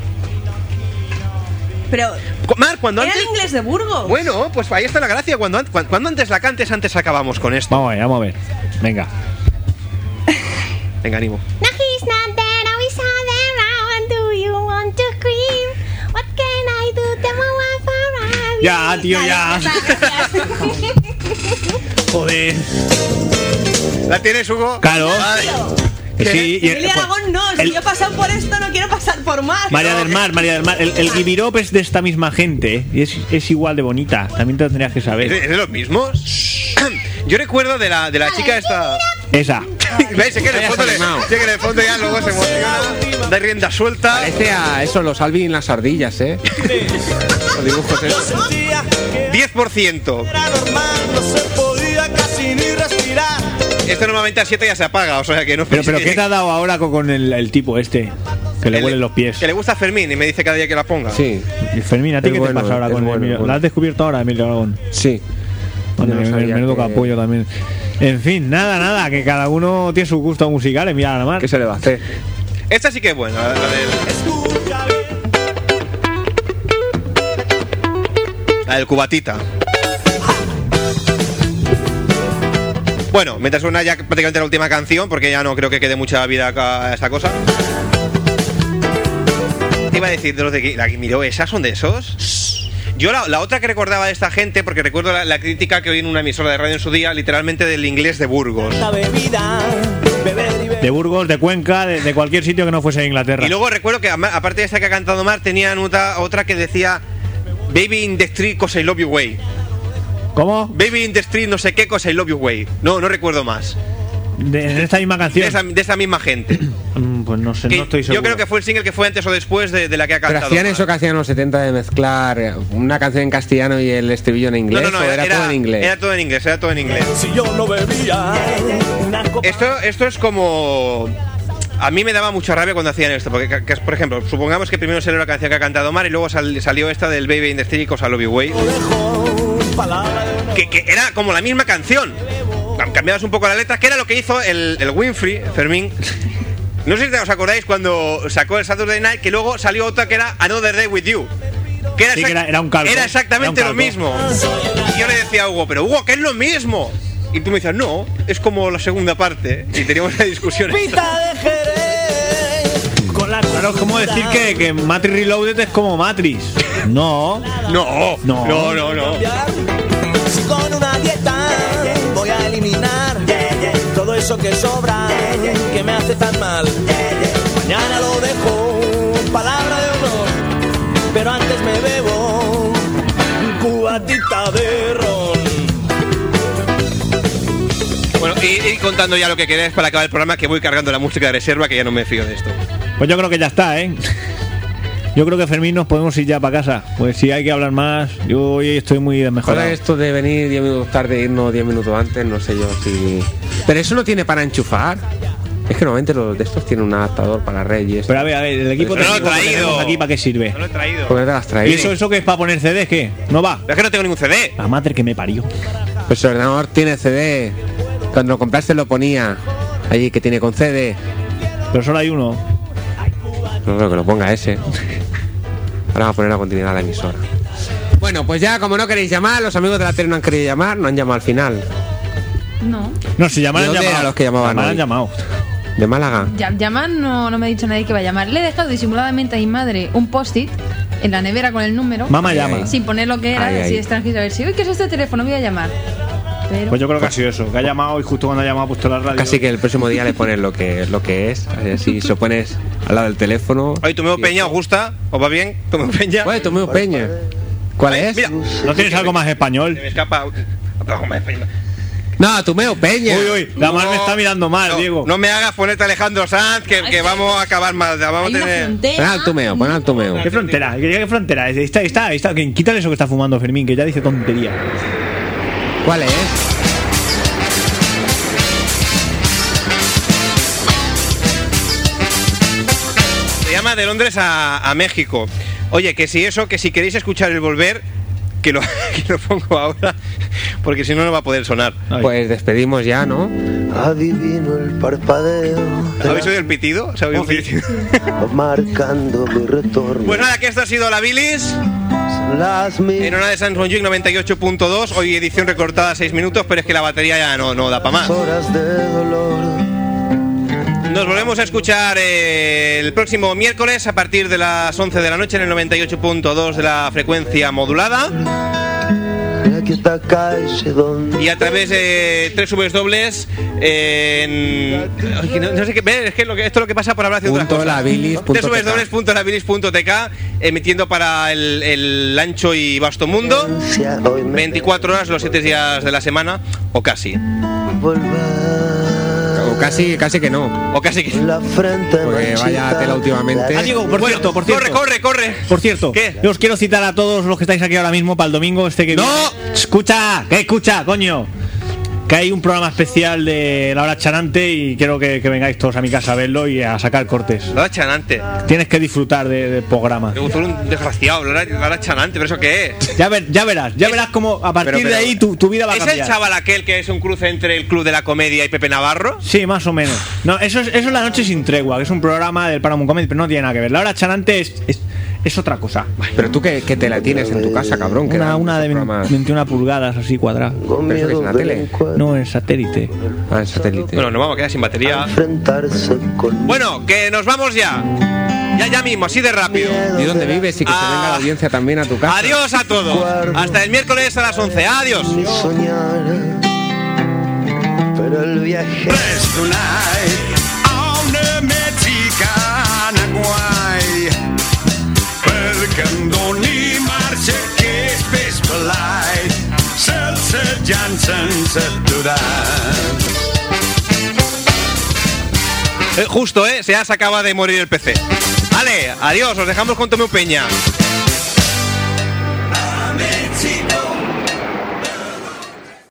Pero Mar, cuando era el antes... inglés de Burgos. Bueno, pues ahí está la gracia. Cuando antes la cantes, antes acabamos con esto. Vamos a ver. Venga. Venga, ánimo. No, he's not dead. I wish I were around. Do you want to scream? What can I do? Tell my wife around. Ya, tío, ya. Joder. ¿La tienes, Hugo? Claro. Vale. Que sí, y Emilia Aragón no, si yo he pasado por esto no quiero pasar por más. María del Mar. El Give It Up es de esta misma gente, ¿eh? Y es igual de bonita. También te lo tendrías que saber. ¿Es de los mismos? Yo recuerdo de la chica esta... Esa. ¿Veis? Es que en el fondo ya luego se emociona, da rienda suelta. Parece a eso, los Alvin y las ardillas, ¿eh? Los dibujos esos. 10%. Esto normalmente a 7 ya se apaga, o sea que no... Pero ¿qué te ha dado ahora con el tipo este? Que le huelen los pies. Que le gusta a Fermín y me dice cada día que la ponga. Sí. Y Fermín, ¿a ti Es qué bueno, te pasa ahora es con bueno, Emilio? bueno. ¿La has descubierto ahora, Emilio Aragón? Sí. Bueno, Yo no sabía menudo que- capullo también. En fin, nada, que cada uno tiene sus gustos musicales, mira nada más. ¿Qué se le va a hacer? Esta sí que es buena, la del cubatita. Bueno, mientras suena ya prácticamente la última canción, porque ya no creo que quede mucha vida a esta cosa. Te iba a decir de los de la que miró, ¿esas son de esos? Yo la otra que recordaba de esta gente, porque recuerdo la crítica que oí en una emisora de radio en su día, literalmente del inglés de Burgos. De Burgos, de Cuenca, de cualquier sitio que no fuese Inglaterra. Y luego recuerdo que aparte de esta que ha cantado Mar, tenían otra que decía Baby in the street, cause I love you way. ¿Cómo? Baby in the street, no sé qué, cause I love you way. No recuerdo más. De esta misma canción. De esa misma gente. Pues no sé, Que no estoy seguro. yo creo que fue el single que fue antes o después de la que ha ¿Pero cantado hacían Mar. eso que hacían en los 70 de mezclar una canción en castellano y el estribillo en inglés? No, ¿o era todo en inglés? Era todo en inglés, era todo en inglés. Si yo no bebía una copa. Esto es como... A mí me daba mucha rabia cuando hacían esto, porque, por ejemplo, supongamos que primero salió la canción que ha cantado Mar y luego salió esta del Baby in the Street, cause I love you way. Que era como la misma canción. Cambiabas un poco la letra, que era lo que hizo el Winfrey, Fermín. No sé si os acordáis cuando sacó el Saturday Night, que luego salió otra que era Another Day with You. Que era, Sí, que era un calco. Era exactamente Era un lo calco. mismo. Y yo le decía a Hugo, pero Hugo, que es lo mismo. Y tú me decías, no, es como la segunda parte. Y teníamos la discusión. Pita de Jerez. Con la Claro, es como decir que Matrix Reloaded es como Matrix. No. No. Si con una dieta voy a eliminar todo eso que sobra, que me hace tan mal. Mañana lo dejo, palabra de honor, pero antes me bebo un cubatita de ron. Bueno, y contando ya lo que queréis para acabar el programa, que voy cargando la música de reserva, que ya no me fío de esto. Pues yo creo que ya está, ¿eh? Yo creo que Fermín nos podemos ir ya para casa. Pues si hay que hablar más, yo hoy estoy muy desmejorado. Ahora esto de venir 10 minutos tarde e irnos 10 minutos antes, no sé yo si... Pero eso no tiene para enchufar. Es que normalmente los de estos tienen un adaptador para red y esto. Pero a ver, el equipo Pero no lo he técnico que traído. tenemos aquí, ¿para qué sirve? No lo he traído. ¿Por qué te las ¿Y traído? eso que es para poner CDs, qué? ¿No va? Es que no tengo ningún CD. La madre que me parió. Pues el ordenador tiene CD. Cuando lo compraste lo ponía allí que tiene con CD. Pero solo hay uno. No creo que lo ponga ese. Ahora vamos a poner la continuidad a la emisora. Bueno, pues ya como no queréis llamar, los amigos de la tele no han querido llamar, no han llamado al final. No. No, si llaman ¿De han dónde llamado. eran los que llamaban Han hoy? llamado. De Málaga. Llamar no me ha dicho nadie que va a llamar. Le he dejado disimuladamente a mi madre un post-it en la nevera con el número. Mamá llama. Sin poner lo que era, Ay, así ay. extranjero. A ver si, uy, ¿qué es este teléfono? Voy a llamar. Pero... Pues yo creo que ha sido eso. Que ha llamado y justo cuando ha llamado ha puesto la radio. Casi que el próximo día le pones lo que es. Así si lo pones al lado del teléfono. Oye, ¿Tomeo Peña os gusta? ¿Os va bien? ¿Tomeo Peña? Oye, Tomeo Peña. ¿Cuál es? Mira, ¿No tienes algo más español? se me escapa. Algo más español. No, Tomeo Peña. Uy, la mar me está mirando mal, no, Diego. No me hagas ponerte Alejandro Sanz, que vamos a acabar mal. Vamos Hay a una tener. frontera. Pon al Tomeo, pon al Tomeo. ¿Qué frontera? ¿Qué frontera? Está. Quítale eso que está fumando Fermín, que ya dice tontería. ¿Cuál es? Se llama de Londres a México. Oye, que si queréis escuchar el volver, que lo pongo ahora, porque si no, no va a poder sonar. Ay. Pues despedimos ya, ¿no? Adivino el parpadeo ¿Habéis oído el pitido? ¿Se ha oído un pitido? marcando mi retorno. Pues nada, que esto ha sido la bilis. Son las En una de Sans Montjuic 98.2. Hoy edición recortada 6 minutos, pero es que la batería ya no da para más. horas de dolor. Nos volvemos a escuchar el próximo miércoles a partir de las 11 de la noche en el 98.2 de la frecuencia modulada. La quieta calle donde Y a través de www en... Ay, no sé qué ver, es que esto es lo que pasa por hablar de otras cosas. www.labilis.tk, emitiendo para el ancho y vasto mundo, hoy me 24 horas los 7 días de la semana, o casi. volver. O casi que no. O casi que... La frente Porque vaya marchita. tela últimamente. Ah, Diego, por cierto. Corre. Por cierto, ¿Qué? yo os quiero citar a todos los que estáis aquí ahora mismo para el domingo que ¡No! viene. Escucha, coño. Que hay un programa especial de La Hora Chanante y quiero que vengáis todos a mi casa a verlo y a sacar cortes. Lo chanante. Tienes que disfrutar del programa. Tú eres un desgraciado, lo hará chanante, ¿pero eso qué es? Ya verás cómo a partir Pero- de ahí tu vida va a ¿Es cambiar. el chaval aquel que es un cruce entre el Club de la Comedia y Pepe Navarro? Sí, más o menos. No, eso es La Noche Sin Tregua, que es un programa del Paramount Comedy, pero no tiene nada que ver. La Hora Chanante es otra cosa. Pero tú que te la tienes en tu casa, cabrón. Que Una de 21 pulgadas así cuadrada. Con ¿Pero eso qué es, miedo una de tele? encuentro. No, en satélite. Ah, el satélite. Bueno, nos vamos a quedar sin batería. Enfrentarse con Bueno, que nos vamos ya. Ya mismo, así de rápido. ¿Y dónde vives? Y que se venga la audiencia también a tu casa. Adiós a todos. Hasta el miércoles a las 11. Adiós. ni soñar. Pero el viaje Justo, se acaba de morir el PC. Vale, adiós, os dejamos con Tomeu Peña.